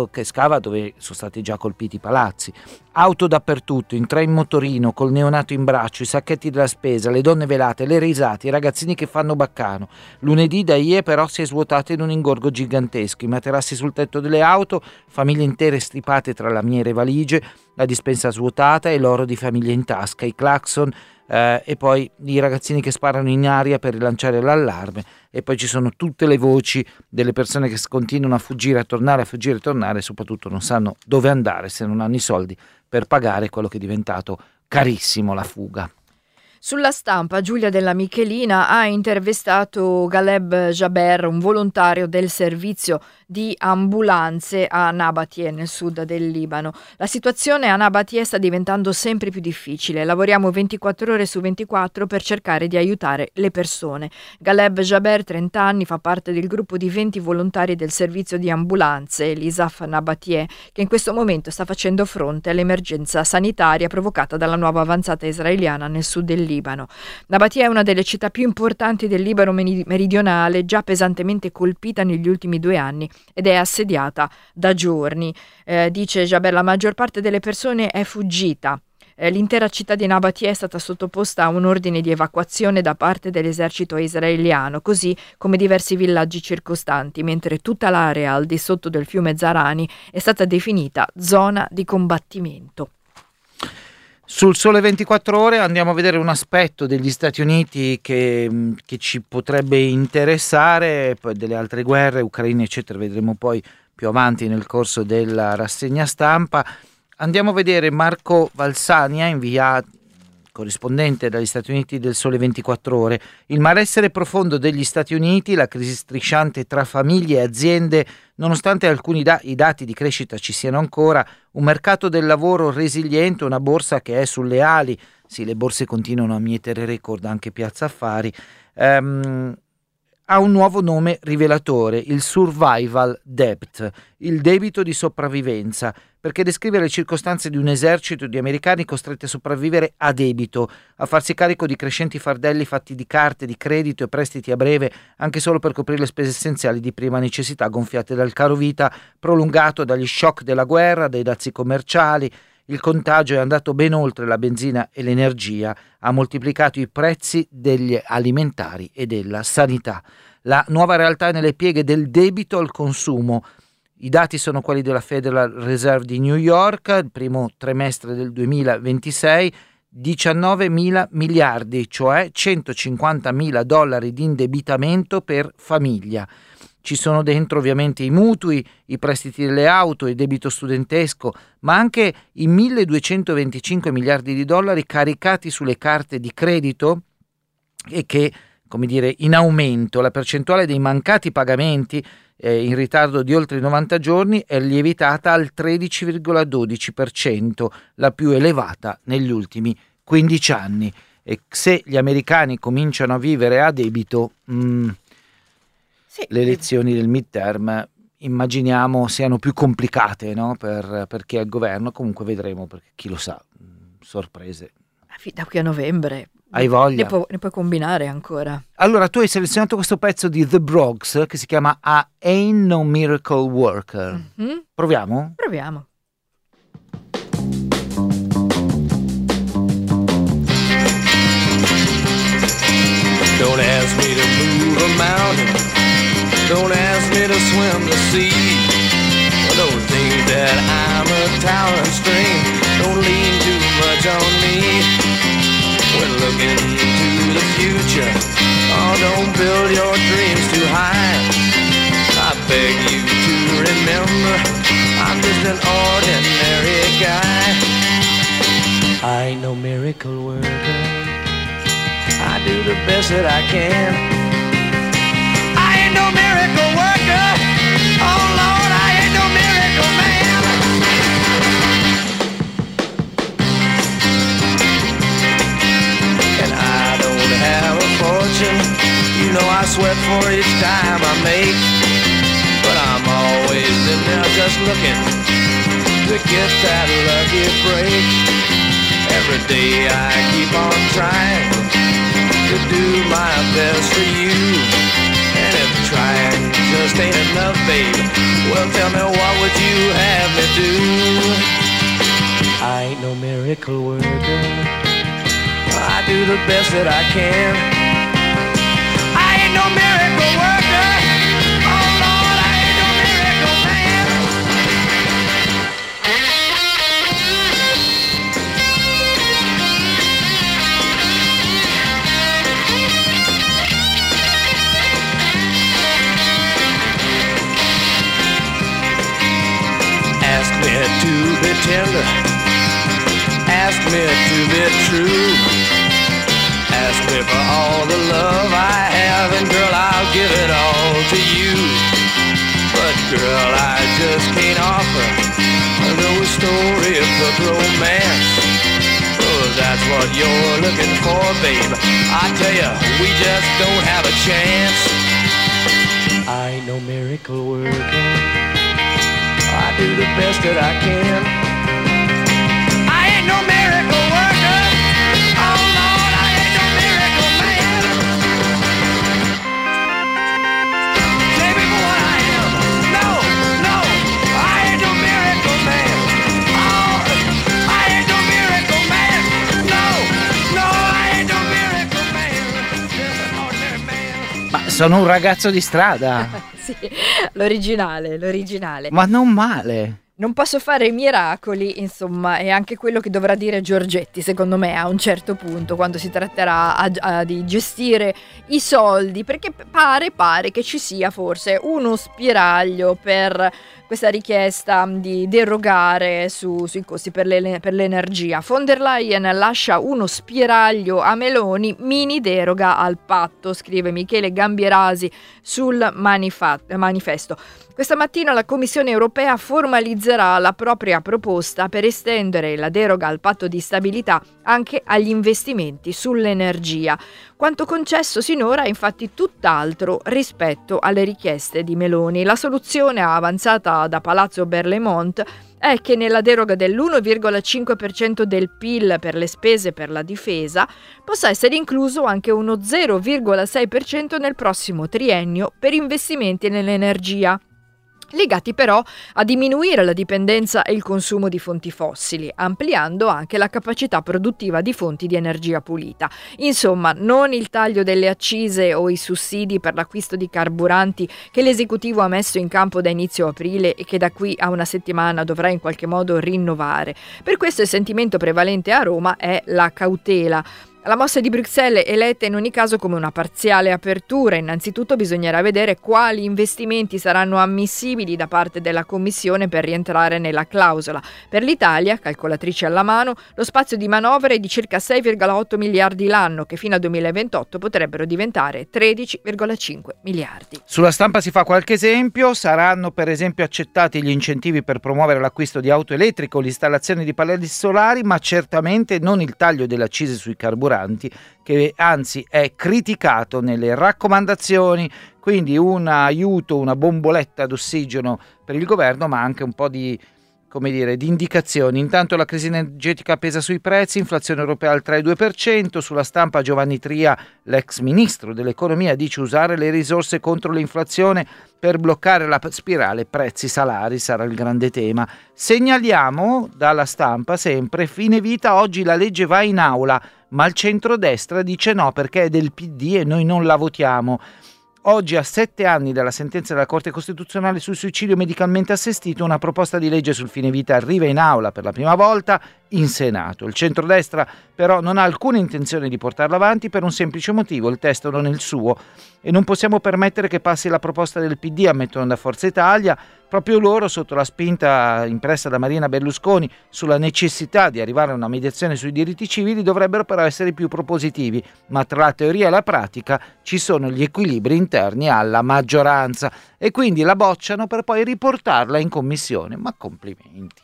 dove sono stati già colpiti i palazzi, auto dappertutto, in tre in motorino, col neonato in braccio, i sacchetti della spesa, le donne velate, le risate, i ragazzini che fanno baccano. Lunedì da Ie però si è svuotato in un ingorgo gigantesco, i materassi sul tetto delle auto, famiglie intere stripate tra lamiere e valigie, la dispensa svuotata e l'oro di famiglie in tasca, i clacson, e poi i ragazzini che sparano in aria per rilanciare l'allarme, e poi ci sono tutte le voci delle persone che continuano a fuggire, a tornare, e soprattutto non sanno dove andare se non hanno i soldi per pagare quello che è diventato carissimo, la fuga. Sulla Stampa Giulia Della Michelina ha intervistato Galeb Jaber, un volontario del servizio di ambulanze a Nabatie nel sud del Libano. La situazione a Nabatie sta diventando sempre più difficile, lavoriamo 24 ore su 24 per cercare di aiutare le persone. Galeb Jaber, 30 anni, fa parte del gruppo di 20 volontari del servizio di ambulanze, l'ISAF Nabatie, che in questo momento sta facendo fronte all'emergenza sanitaria provocata dalla nuova avanzata israeliana nel sud del Libano. Nabatie è una delle città più importanti del Libano meridionale, già pesantemente colpita negli ultimi 2 anni ed è assediata da giorni. Dice Jaber, la maggior parte delle persone è fuggita. L'intera città di Nabatie è stata sottoposta a un ordine di evacuazione da parte dell'esercito israeliano, così come diversi villaggi circostanti, mentre tutta l'area al di sotto del fiume Zarani è stata definita zona di combattimento. Sul Sole 24 Ore andiamo a vedere un aspetto degli Stati Uniti che ci potrebbe interessare, poi delle altre guerre, Ucraina eccetera, vedremo poi più avanti nel corso della rassegna stampa. Andiamo a vedere Marco Valsania, corrispondente dagli Stati Uniti del Sole 24 Ore. Il malessere profondo degli Stati Uniti, la crisi strisciante tra famiglie e aziende, nonostante alcuni i dati di crescita ci siano ancora, un mercato del lavoro resiliente, una borsa che è sulle ali. Sì, le borse continuano a mietere record, anche Piazza Affari. Ha un nuovo nome rivelatore, il survival debt, il debito di sopravvivenza, perché descrive le circostanze di un esercito di americani costretti a sopravvivere a debito, a farsi carico di crescenti fardelli fatti di carte, di credito e prestiti a breve, anche solo per coprire le spese essenziali di prima necessità gonfiate dal caro vita prolungato dagli shock della guerra, dai dazi commerciali. Il contagio è andato ben oltre la benzina e l'energia, ha moltiplicato i prezzi degli alimentari e della sanità. La nuova realtà è nelle pieghe del debito al consumo. I dati sono quelli della Federal Reserve di New York, il primo trimestre del 2026, 19.000 miliardi, cioè $150.000 di indebitamento per famiglia. Ci sono dentro ovviamente i mutui, i prestiti delle auto, il debito studentesco, ma anche i $1.225 miliardi caricati sulle carte di credito e che, come dire, in aumento. La percentuale dei mancati pagamenti in ritardo di oltre 90 giorni è lievitata al 13,12%, la più elevata negli ultimi 15 anni. E se gli americani cominciano a vivere a debito, le elezioni del midterm immaginiamo siano più complicate, no? per chi è al governo. Comunque vedremo, perché chi lo sa, sorprese. Da qui a novembre. Hai voglia? Ne puoi combinare ancora. Allora, tu hai selezionato questo pezzo di The Brogues che si chiama I Ain't No Miracle Worker. Mm-hmm. Proviamo? Proviamo. Don't ask me to move a mountain. Don't ask me to swim the sea. Don't think that I'm a talent string. Don't lean too much on me. When looking to the future, oh, don't build your dreams too high. I beg you to remember, I'm just an ordinary guy. I ain't no miracle worker. I do the best that I can. I ain't no miracle worker. Oh Lord, I ain't no miracle man. And I don't have a fortune. You know I sweat for each dime I make. But I'm always in there just looking to get that lucky break. Every day I keep on trying to do my best for you. And if trying just ain't enough, babe, well, tell me, what would you have me do? I ain't no miracle worker. I do the best that I can. I ain't no miracle worker. Oh Lord, I ain't no miracle man. Ask me to be tender. Ask me to be true. Ask me for all the love I have, and girl, I'll give it all to you. But girl, I just can't offer no storybook romance. Oh, that's what you're looking for, babe. I tell you, we just don't have a chance. I ain't no miracle worker. I do the best that I can. I ain't no miracle worker. Oh Lord, I ain't no miracle man. Take me for what I am. No, no, I ain't no miracle man. Oh, I ain't no miracle man. No, no, I ain't no miracle man. Just an ordinary man. Ma sono un ragazzo di strada. Sì, l'originale. Ma non male. Non posso fare miracoli, insomma, è anche quello che dovrà dire Giorgetti, secondo me, a un certo punto, quando si tratterà di gestire i soldi, perché pare che ci sia forse uno spiraglio per questa richiesta di derogare sui costi per l'energia. Von der Leyen lascia uno spiraglio a Meloni, mini deroga al patto, scrive Michele Gambierasi sul manifesto. Questa mattina la Commissione europea formalizzerà la propria proposta per estendere la deroga al patto di stabilità anche agli investimenti sull'energia. Quanto concesso sinora è infatti tutt'altro rispetto alle richieste di Meloni. La soluzione avanzata da Palazzo Berlemont è che nella deroga dell'1,5% del PIL per le spese per la difesa possa essere incluso anche uno 0,6% nel prossimo triennio per investimenti nell'energia, legati però a diminuire la dipendenza e il consumo di fonti fossili, ampliando anche la capacità produttiva di fonti di energia pulita. Insomma, non il taglio delle accise o i sussidi per l'acquisto di carburanti che l'esecutivo ha messo in campo da inizio aprile e che da qui a una settimana dovrà in qualche modo rinnovare. Per questo il sentimento prevalente a Roma è la cautela. La mossa di Bruxelles è letta in ogni caso come una parziale apertura. Innanzitutto bisognerà vedere quali investimenti saranno ammissibili da parte della Commissione per rientrare nella clausola. Per l'Italia, calcolatrice alla mano, lo spazio di manovra è di circa 6,8 miliardi l'anno, che fino al 2028 potrebbero diventare 13,5 miliardi. Sulla stampa si fa qualche esempio. Saranno per esempio accettati gli incentivi per promuovere l'acquisto di auto elettriche o l'installazione di pannelli solari, ma certamente non il taglio delle accise sui carburanti, che anzi è criticato nelle raccomandazioni. Quindi un aiuto, una bomboletta d'ossigeno per il governo, ma anche un po' di indicazioni. Intanto la crisi energetica pesa sui prezzi, inflazione europea al 3,2%. Sulla stampa Giovanni Tria, l'ex ministro dell'economia, dice usare le risorse contro l'inflazione per bloccare la spirale prezzi-salari, sarà il grande tema. Segnaliamo dalla stampa sempre, fine vita, oggi la legge va in aula, ma il centrodestra dice no perché è del PD e noi non la votiamo. Oggi, a 7 anni dalla sentenza della Corte Costituzionale sul suicidio medicalmente assistito, una proposta di legge sul fine vita arriva in aula per la prima volta in Senato. Il centrodestra però non ha alcuna intenzione di portarla avanti per un semplice motivo: il testo non è il suo e non possiamo permettere che passi la proposta del PD, ammettono da Forza Italia. Proprio loro, sotto la spinta impressa da Marina Berlusconi sulla necessità di arrivare a una mediazione sui diritti civili, dovrebbero però essere più propositivi, ma tra la teoria e la pratica ci sono gli equilibri interni alla maggioranza e quindi la bocciano per poi riportarla in commissione. Ma complimenti.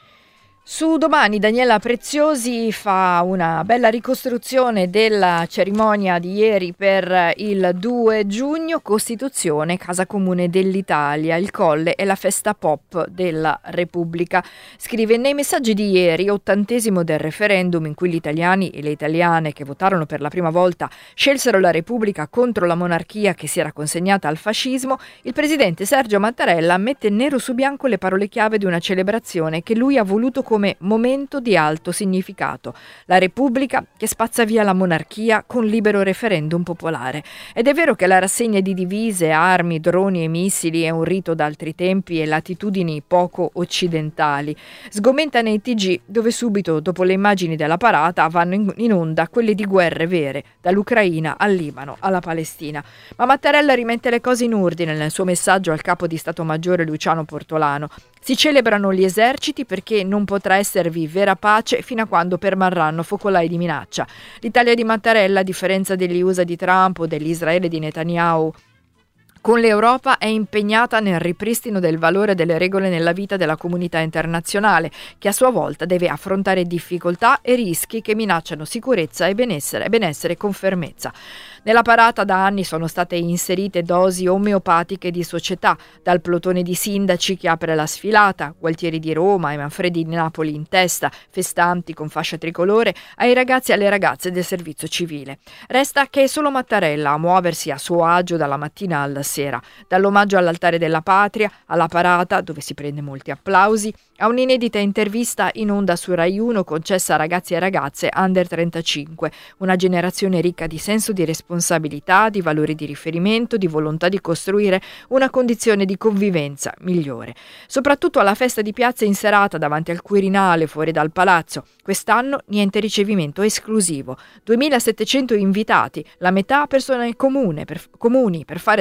Su Domani Daniela Preziosi fa una bella ricostruzione della cerimonia di ieri per il 2 giugno, Costituzione, Casa Comune dell'Italia, il Colle e la festa pop della Repubblica. Scrive: nei messaggi di ieri, 80° del referendum in cui gli italiani e le italiane che votarono per la prima volta scelsero la Repubblica contro la monarchia che si era consegnata al fascismo, il presidente Sergio Mattarella mette nero su bianco le parole chiave di una celebrazione che lui ha voluto come momento di alto significato: la Repubblica che spazza via la monarchia con libero referendum popolare. Ed è vero che la rassegna di divise, armi, droni e missili è un rito d'altri tempi e latitudini poco occidentali. Sgomenta nei TG, dove subito dopo le immagini della parata vanno in onda quelle di guerre vere, dall'Ucraina al Libano alla Palestina. Ma Mattarella rimette le cose in ordine nel suo messaggio al capo di Stato Maggiore Luciano Portolano. Si celebrano gli eserciti perché non potrà esservi vera pace fino a quando permarranno focolai di minaccia. L'Italia di Mattarella, a differenza degli USA di Trump o dell'Israele di Netanyahu, con l'Europa è impegnata nel ripristino del valore delle regole nella vita della comunità internazionale, che a sua volta deve affrontare difficoltà e rischi che minacciano sicurezza e benessere con fermezza. Nella parata da anni sono state inserite dosi omeopatiche di società, dal plotone di sindaci che apre la sfilata, Gualtieri di Roma e Manfredi di Napoli in testa, festanti con fascia tricolore, ai ragazzi e alle ragazze del servizio civile. Resta che è solo Mattarella a muoversi a suo agio dalla mattina alla sera, dall'omaggio all'altare della patria, alla parata, dove si prende molti applausi, a un'inedita intervista in onda su Rai 1 concessa a ragazzi e ragazze under 35, una generazione ricca di senso di responsabilità, di valori di riferimento, di volontà di costruire una condizione di convivenza migliore. Soprattutto alla festa di piazza in serata davanti al Quirinale fuori dal palazzo. Quest'anno niente ricevimento esclusivo. 2700 invitati, la metà persone comuni per fare della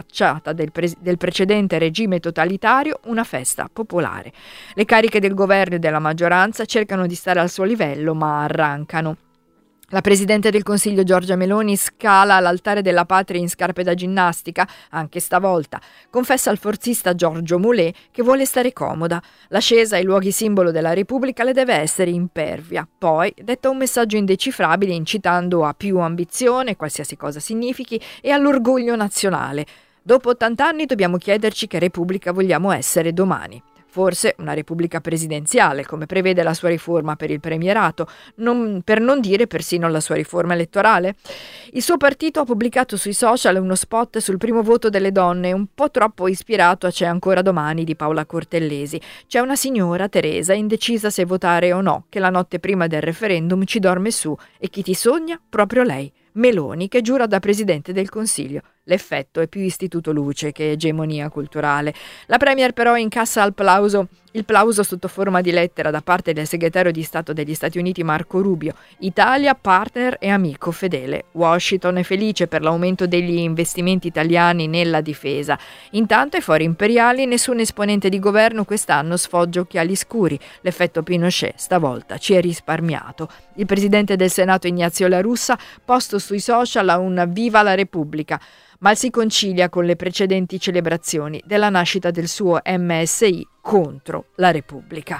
facciata del precedente regime totalitario, una festa popolare. Le cariche del governo e della maggioranza cercano di stare al suo livello, ma arrancano. La Presidente del Consiglio Giorgia Meloni scala all'altare della patria in scarpe da ginnastica, anche stavolta. Confessa al forzista Giorgio Mulè che vuole stare comoda. L'ascesa ai luoghi simbolo della Repubblica le deve essere impervia. Poi detta un messaggio indecifrabile incitando a più ambizione, qualsiasi cosa significhi, e all'orgoglio nazionale. Dopo 80 anni dobbiamo chiederci che Repubblica vogliamo essere domani. Forse una repubblica presidenziale, come prevede la sua riforma per il premierato, per non dire persino la sua riforma elettorale. Il suo partito ha pubblicato sui social uno spot sul primo voto delle donne, un po' troppo ispirato a C'è ancora domani di Paola Cortellesi. C'è una signora, Teresa, indecisa se votare o no, che la notte prima del referendum ci dorme su, e chi ti sogna? Proprio lei. Meloni, che giura da Presidente del Consiglio. L'effetto è più Istituto Luce che egemonia culturale. La Premier però incassa il plauso sotto forma di lettera da parte del segretario di Stato degli Stati Uniti Marco Rubio. Italia, partner e amico fedele. Washington è felice per l'aumento degli investimenti italiani nella difesa. Intanto ai fori imperiali nessun esponente di governo quest'anno sfoggia occhiali scuri. L'effetto Pinochet stavolta ci è risparmiato. Il Presidente del Senato Ignazio La Russa posto sui social a un Viva la Repubblica, ma si concilia con le precedenti celebrazioni della nascita del suo MSI contro la Repubblica.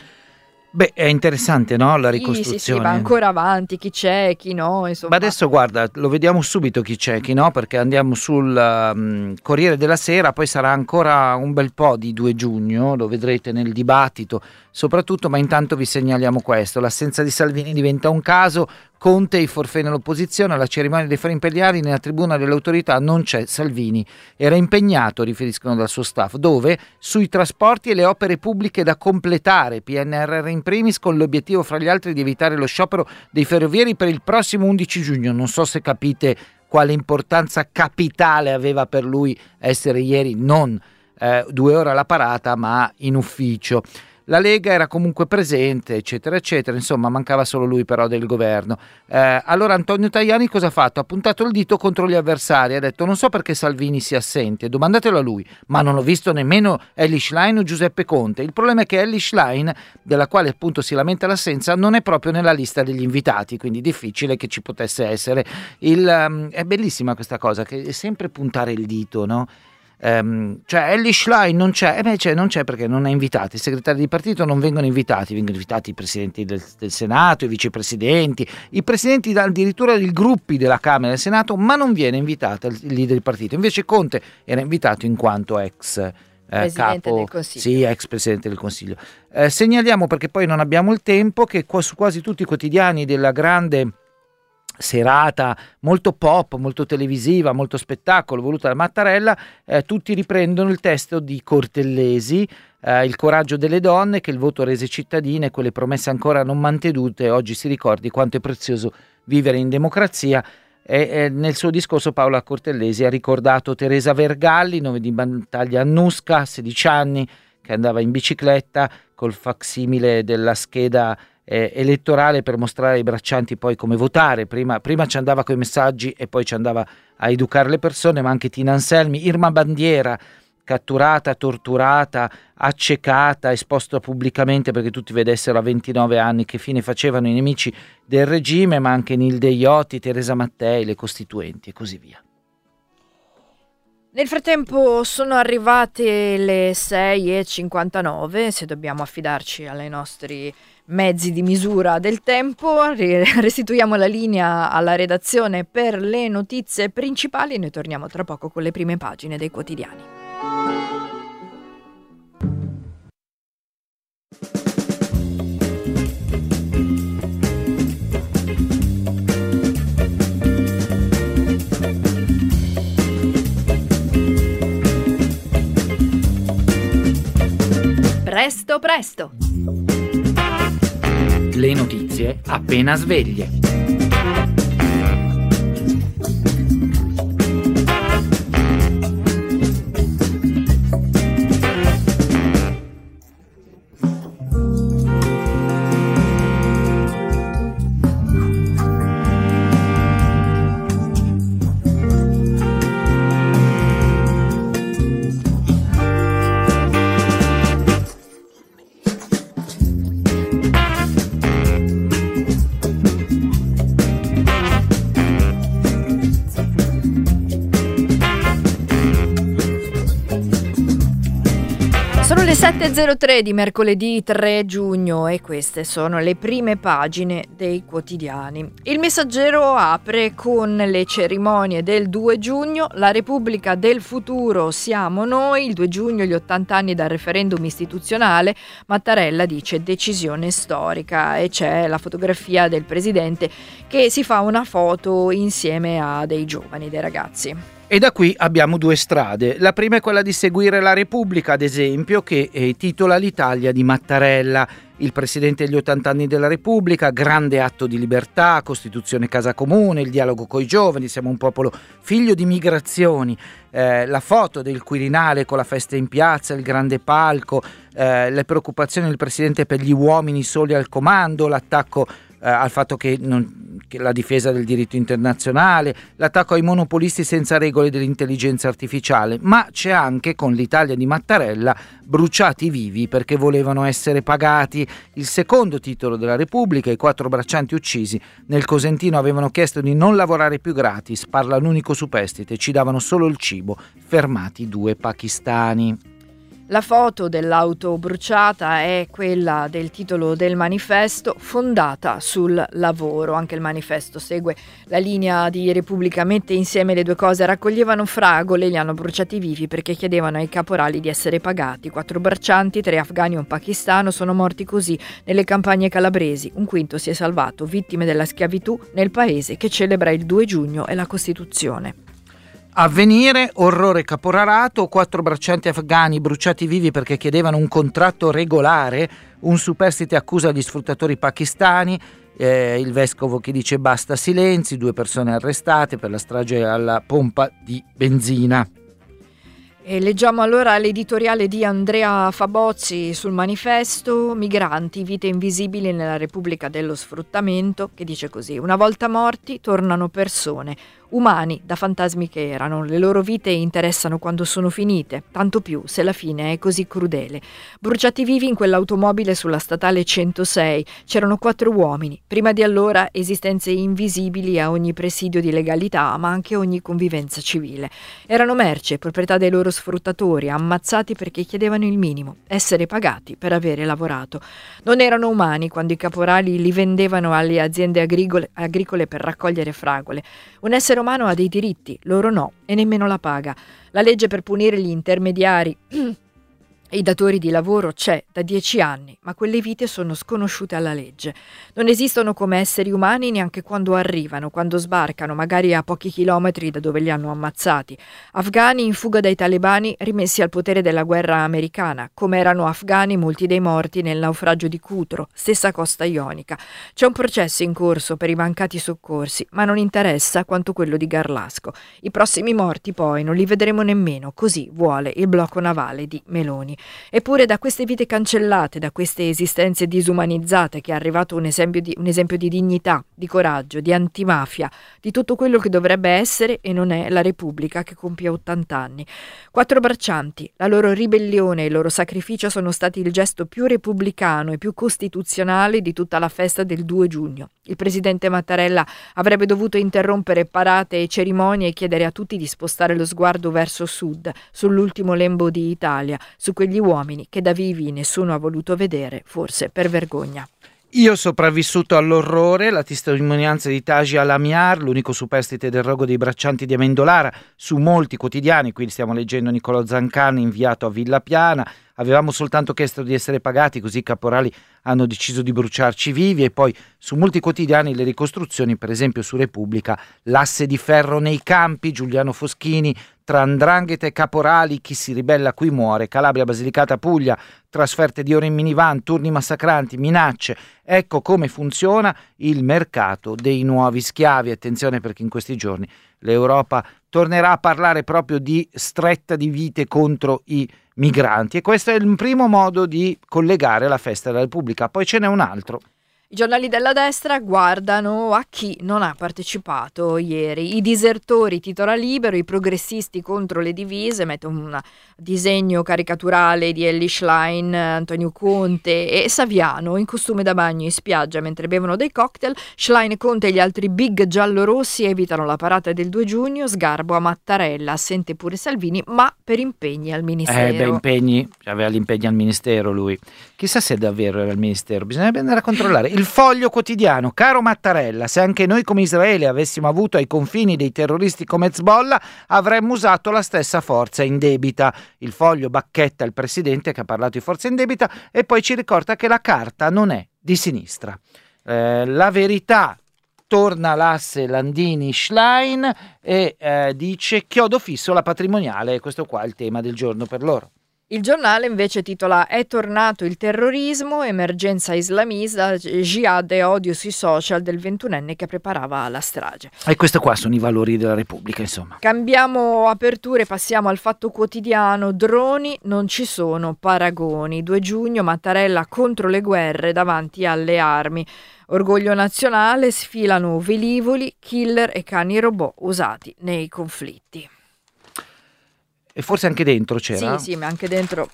Beh, è interessante, no? La ricostruzione. Sì, va ancora avanti, chi c'è, chi no, insomma. Ma adesso guarda, lo vediamo subito chi c'è, chi no, perché andiamo sul Corriere della Sera, poi sarà ancora un bel po' di 2 giugno, lo vedrete nel dibattito soprattutto, ma intanto vi segnaliamo questo: l'assenza di Salvini diventa un caso, Conte i forfè nell'opposizione, alla cerimonia dei fori imperiali nella tribuna delle autorità non c'è Salvini, era impegnato, riferiscono dal suo staff, dove? Sui trasporti e le opere pubbliche da completare, PNRR in primis, con l'obiettivo fra gli altri di evitare lo sciopero dei ferrovieri per il prossimo 11 giugno. Non so se capite quale importanza capitale aveva per lui essere ieri non 2 ore alla parata ma in ufficio. La Lega era comunque presente, eccetera, eccetera, insomma mancava solo lui però del governo. Allora Antonio Tajani cosa ha fatto? Ha puntato il dito contro gli avversari, ha detto non so perché Salvini sia assente, domandatelo a lui, ma non ho visto nemmeno Elly Schlein o Giuseppe Conte. Il problema è che Elly Schlein, della quale appunto si lamenta l'assenza, non è proprio nella lista degli invitati, quindi difficile che ci potesse essere. È bellissima questa cosa, che è sempre puntare il dito, no? Cioè Elly Schlein non c'è, non c'è perché non è invitato, i segretari di partito non vengono invitati i presidenti del Senato, i vicepresidenti, i presidenti addirittura dei gruppi della Camera e del Senato, ma non viene invitato il leader del partito. Invece Conte era invitato in quanto ex Presidente del Consiglio. Sì, ex Presidente del Consiglio. Segnaliamo, perché poi non abbiamo il tempo, che su quasi tutti i quotidiani della grande serata molto pop, molto televisiva, molto spettacolo voluta da Mattarella, tutti riprendono il testo di Cortellesi, il coraggio delle donne che il voto rese cittadine, quelle promesse ancora non mantenute, oggi si ricordi quanto è prezioso vivere in democrazia. E nel suo discorso Paola Cortellesi ha ricordato Teresa Vergalli, nome di battaglia a Nusca, 16 anni, che andava in bicicletta col facsimile della scheda elettorale per mostrare ai braccianti poi come votare. Prima ci andava coi messaggi e poi ci andava a educare le persone, ma anche Tina Anselmi, Irma Bandiera, catturata, torturata, accecata, esposta pubblicamente perché tutti vedessero a 29 anni che fine facevano i nemici del regime, ma anche Nilde Iotti, Teresa Mattei, le Costituenti e così via. Nel frattempo sono arrivate le 6:59, se dobbiamo affidarci ai nostri mezzi di misura del tempo. Restituiamo la linea alla redazione per le notizie principali e noi torniamo tra poco con le prime pagine dei quotidiani. Presto, presto! Le notizie appena sveglie. 7.03 di mercoledì 3 giugno e queste sono le prime pagine dei quotidiani. Il Messaggero apre con le cerimonie del 2 giugno, la Repubblica del futuro siamo noi, il 2 giugno gli 80 anni dal referendum istituzionale, Mattarella dice decisione storica e c'è la fotografia del presidente che si fa una foto insieme a dei giovani, dei ragazzi. E da qui abbiamo due strade. La prima è quella di seguire la Repubblica, ad esempio, che titola l'Italia di Mattarella. Il presidente degli 80 anni della Repubblica, grande atto di libertà, Costituzione casa comune, il dialogo coi giovani, siamo un popolo figlio di migrazioni. La foto del Quirinale con la festa in piazza, il grande palco, le preoccupazioni del presidente per gli uomini soli al comando, l'attacco al fatto che la difesa del diritto internazionale, l'attacco ai monopolisti senza regole dell'intelligenza artificiale, ma c'è anche, con l'Italia di Mattarella, bruciati vivi perché volevano essere pagati. Il secondo titolo della Repubblica, i 4 braccianti uccisi nel Cosentino avevano chiesto di non lavorare più gratis, parla l'unico superstite, ci davano solo il cibo, fermati 2 pakistani. La foto dell'auto bruciata è quella del titolo del manifesto, fondata sul lavoro. Anche il manifesto segue la linea di Repubblica, mette insieme le due cose. Raccoglievano fragole, li hanno bruciati vivi perché chiedevano ai caporali di essere pagati. 4 braccianti, 3 afghani e un pakistano sono morti così nelle campagne calabresi. Un quinto si è salvato, vittime della schiavitù nel paese che celebra il 2 giugno e la Costituzione. Avvenire, orrore caporalato, 4 braccianti afghani bruciati vivi perché chiedevano un contratto regolare, un superstite accusa gli sfruttatori pakistani, il vescovo che dice basta silenzi, 2 persone arrestate per la strage alla pompa di benzina. E leggiamo allora l'editoriale di Andrea Fabozzi sul manifesto, migranti, vite invisibili nella Repubblica dello sfruttamento, che dice così: una volta morti tornano persone, umani da fantasmi che erano, le loro vite interessano quando sono finite, tanto più se la fine è così crudele. Bruciati vivi in quell'automobile sulla statale 106, c'erano 4 uomini, prima di allora esistenze invisibili a ogni presidio di legalità, ma anche a ogni convivenza civile. Erano merce, proprietà dei loro sfruttatori, ammazzati perché chiedevano il minimo, essere pagati per avere lavorato. Non erano umani quando i caporali li vendevano alle aziende agricole per raccogliere fragole. Un essere umano ha dei diritti, loro no, e nemmeno la paga. La legge per punire gli intermediari e i datori di lavoro c'è da 10 anni, ma quelle vite sono sconosciute alla legge. Non esistono come esseri umani neanche quando arrivano, quando sbarcano, magari a pochi chilometri da dove li hanno ammazzati. Afghani in fuga dai talebani rimessi al potere della guerra americana, come erano afghani molti dei morti nel naufragio di Cutro, stessa costa ionica. C'è un processo in corso per i mancati soccorsi, ma non interessa quanto quello di Garlasco. I prossimi morti poi non li vedremo nemmeno, così vuole il blocco navale di Meloni. Eppure da queste vite cancellate, da queste esistenze disumanizzate che è arrivato un esempio di dignità, di coraggio, di antimafia, di tutto quello che dovrebbe essere e non è la Repubblica che compie 80 anni. 4 braccianti, la loro ribellione e il loro sacrificio sono stati il gesto più repubblicano e più costituzionale di tutta la festa del 2 giugno. Il presidente Mattarella avrebbe dovuto interrompere parate e cerimonie e chiedere a tutti di spostare lo sguardo verso sud, sull'ultimo lembo di Italia, su quegli uomini che da vivi nessuno ha voluto vedere, forse per vergogna. Io sopravvissuto all'orrore, la testimonianza di Taji Alamiar, l'unico superstite del rogo dei braccianti di Amendolara, su molti quotidiani. Qui stiamo leggendo Niccolò Zancan inviato a Villa Piana. Avevamo soltanto chiesto di essere pagati, così i caporali hanno deciso di bruciarci vivi. E poi su molti quotidiani le ricostruzioni, per esempio su Repubblica, l'asse di ferro nei campi, Giuliano Foschini, tra 'ndrangheta e caporali, chi si ribella qui muore, Calabria, Basilicata, Puglia, trasferte di ore in minivan, turni massacranti, minacce. Ecco come funziona il mercato dei nuovi schiavi. Attenzione, perché in questi giorni l'Europa tornerà a parlare proprio di stretta di vite contro i migranti, e questo è il primo modo di collegare la festa della Repubblica. Poi ce n'è un altro. I giornali della destra guardano a chi non ha partecipato ieri. I disertori, titola Libero, i progressisti contro le divise, mette un disegno caricaturale di Elly Schlein, Antonio Conte e Saviano in costume da bagno in spiaggia mentre bevono dei cocktail. Schlein, Conte e gli altri big giallorossi evitano la parata del 2 giugno, sgarbo a Mattarella, assente pure Salvini, ma per impegni al Ministero. Impegni, aveva gli impegni al Ministero lui. Chissà se davvero era al Ministero, bisognerebbe andare a controllare. Il Foglio Quotidiano, caro Mattarella, se anche noi come Israele avessimo avuto ai confini dei terroristi come Hezbollah avremmo usato la stessa forza indebita. Il Foglio bacchetta il presidente che ha parlato di forza indebita e poi ci ricorda che la carta non è di sinistra. La Verità torna l'asse Landini-Schlein e dice chiodo fisso la patrimoniale, questo qua è il tema del giorno per loro. Il giornale invece titola "È tornato il terrorismo, emergenza islamista, jihad e odio sui social del 21enne che preparava la strage". E questo qua sono i valori della Repubblica, insomma. Cambiamo aperture, passiamo al Fatto Quotidiano. Droni, non ci sono paragoni. 2 giugno, Mattarella contro le guerre davanti alle armi. Orgoglio nazionale, sfilano velivoli, killer e cani robot usati nei conflitti. E forse anche dentro c'era? Sì, ma anche dentro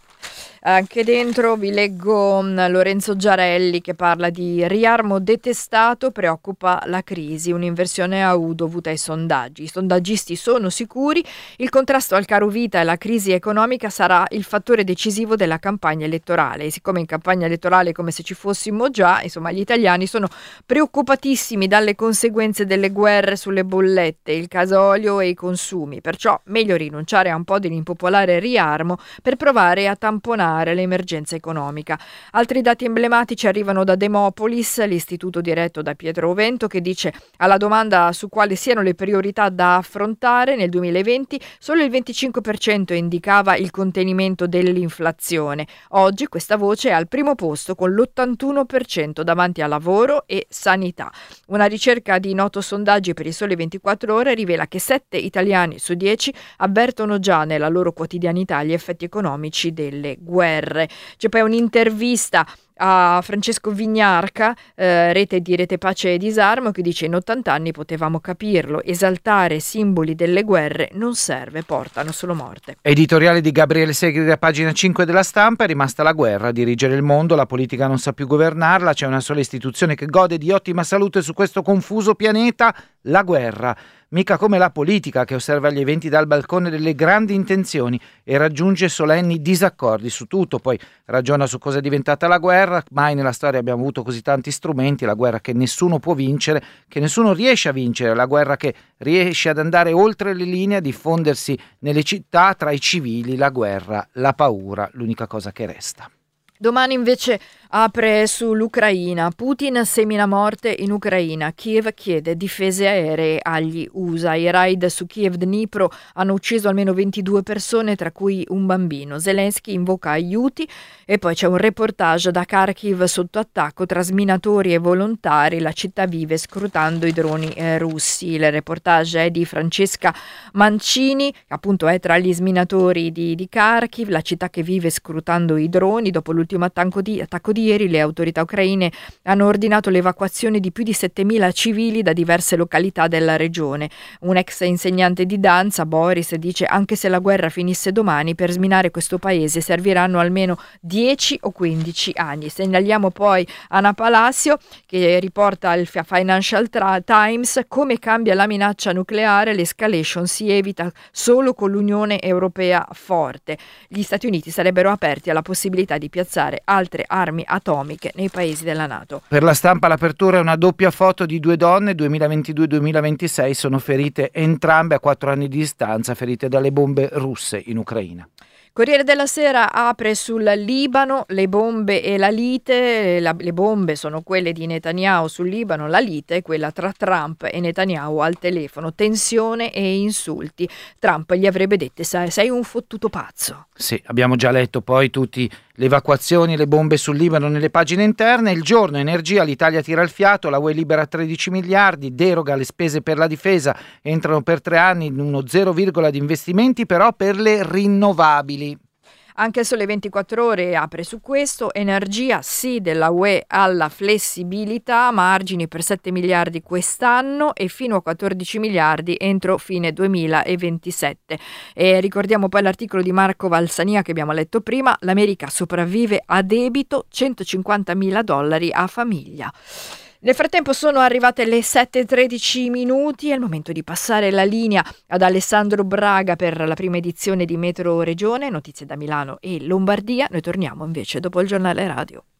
vi leggo Lorenzo Giarelli che parla di riarmo detestato, preoccupa la crisi, un'inversione a U dovuta ai sondaggi. I sondaggisti sono sicuri, il contrasto al caro vita e la crisi economica sarà il fattore decisivo della campagna elettorale. E siccome in campagna elettorale è come se ci fossimo già, insomma gli italiani sono preoccupatissimi dalle conseguenze delle guerre sulle bollette, il gasolio e i consumi, perciò meglio rinunciare a un po' dell'impopolare riarmo per provare a tamponare l'emergenza economica. Altri dati emblematici arrivano da Demopolis, l'istituto diretto da Pietro Ovento, che dice alla domanda su quali siano le priorità da affrontare nel 2020 solo il 25% indicava il contenimento dell'inflazione. Oggi questa voce è al primo posto con l'81% davanti a lavoro e sanità. Una ricerca di Noto Sondaggi per i Sole 24 Ore rivela che 7 italiani su 10 avvertono già nella loro quotidianità gli effetti economici delle guerre. C'è poi un'intervista a Francesco Vignarca, rete di Rete Pace e Disarmo, che dice: in 80 anni potevamo capirlo, esaltare simboli delle guerre non serve, portano solo morte. Editoriale di Gabriele Segri, a pagina 5 della Stampa. È rimasta la guerra a dirigere il mondo, la politica non sa più governarla, c'è una sola istituzione che gode di ottima salute su questo confuso pianeta, la guerra. Mica come la politica che osserva gli eventi dal balcone delle grandi intenzioni e raggiunge solenni disaccordi su tutto, poi ragiona su cosa è diventata la guerra. Mai nella storia abbiamo avuto così tanti strumenti, la guerra che nessuno può vincere, che nessuno riesce a vincere, la guerra che riesce ad andare oltre le linee, a diffondersi nelle città, tra i civili, la guerra, la paura, l'unica cosa che resta. Domani invece apre sull'Ucraina. Putin semina morte in Ucraina. Kiev chiede difese aeree agli USA. I raid su Kiev-Dnipro hanno ucciso almeno 22 persone, tra cui un bambino. Zelensky invoca aiuti e poi c'è un reportage da Kharkiv sotto attacco tra sminatori e volontari. La città vive scrutando i droni russi. Il reportage è di Francesca Mancini, che appunto è tra gli sminatori di Kharkiv, la città che vive scrutando i droni. Dopo l'ultimo attacco di ieri, le autorità ucraine hanno ordinato l'evacuazione di più di 7.000 civili da diverse località della regione. Un ex insegnante di danza, Boris, dice: anche se la guerra finisse domani, per sminare questo paese serviranno almeno 10 o 15 anni. Segnaliamo poi Anna Palacio, che riporta al Financial Times come cambia la minaccia nucleare, l'escalation si evita solo con l'Unione Europea forte. Gli Stati Uniti sarebbero aperti alla possibilità di piazzare altre armi atomiche nei paesi della NATO. Per la Stampa l'apertura è una doppia foto di 2 donne, 2022-2026, sono ferite entrambe a 4 anni di distanza, ferite dalle bombe russe in Ucraina. Corriere della Sera apre sul Libano, le bombe e la lite. Le bombe sono quelle di Netanyahu sul Libano, la lite è quella tra Trump e Netanyahu al telefono, tensione e insulti. Trump gli avrebbe detto: sei un fottuto pazzo. Sì, abbiamo già letto poi tutti le evacuazioni e le bombe sul Libano nelle pagine interne. Il Giorno, energia, l'Italia tira il fiato, la UE libera 13 miliardi, deroga le spese per la difesa, entrano per 3 anni in uno 0, di investimenti però per le rinnovabili. Anche il Sole 24 Ore apre su questo. Energia, sì della UE alla flessibilità, margini per 7 miliardi quest'anno e fino a 14 miliardi entro fine 2027. E ricordiamo poi l'articolo di Marco Valsania che abbiamo letto prima: l'America sopravvive a debito, $150.000 a famiglia. Nel frattempo sono arrivate le 7:13, è il momento di passare la linea ad Alessandro Braga per la prima edizione di Metro Regione, notizie da Milano e Lombardia. Noi torniamo invece dopo il giornale radio.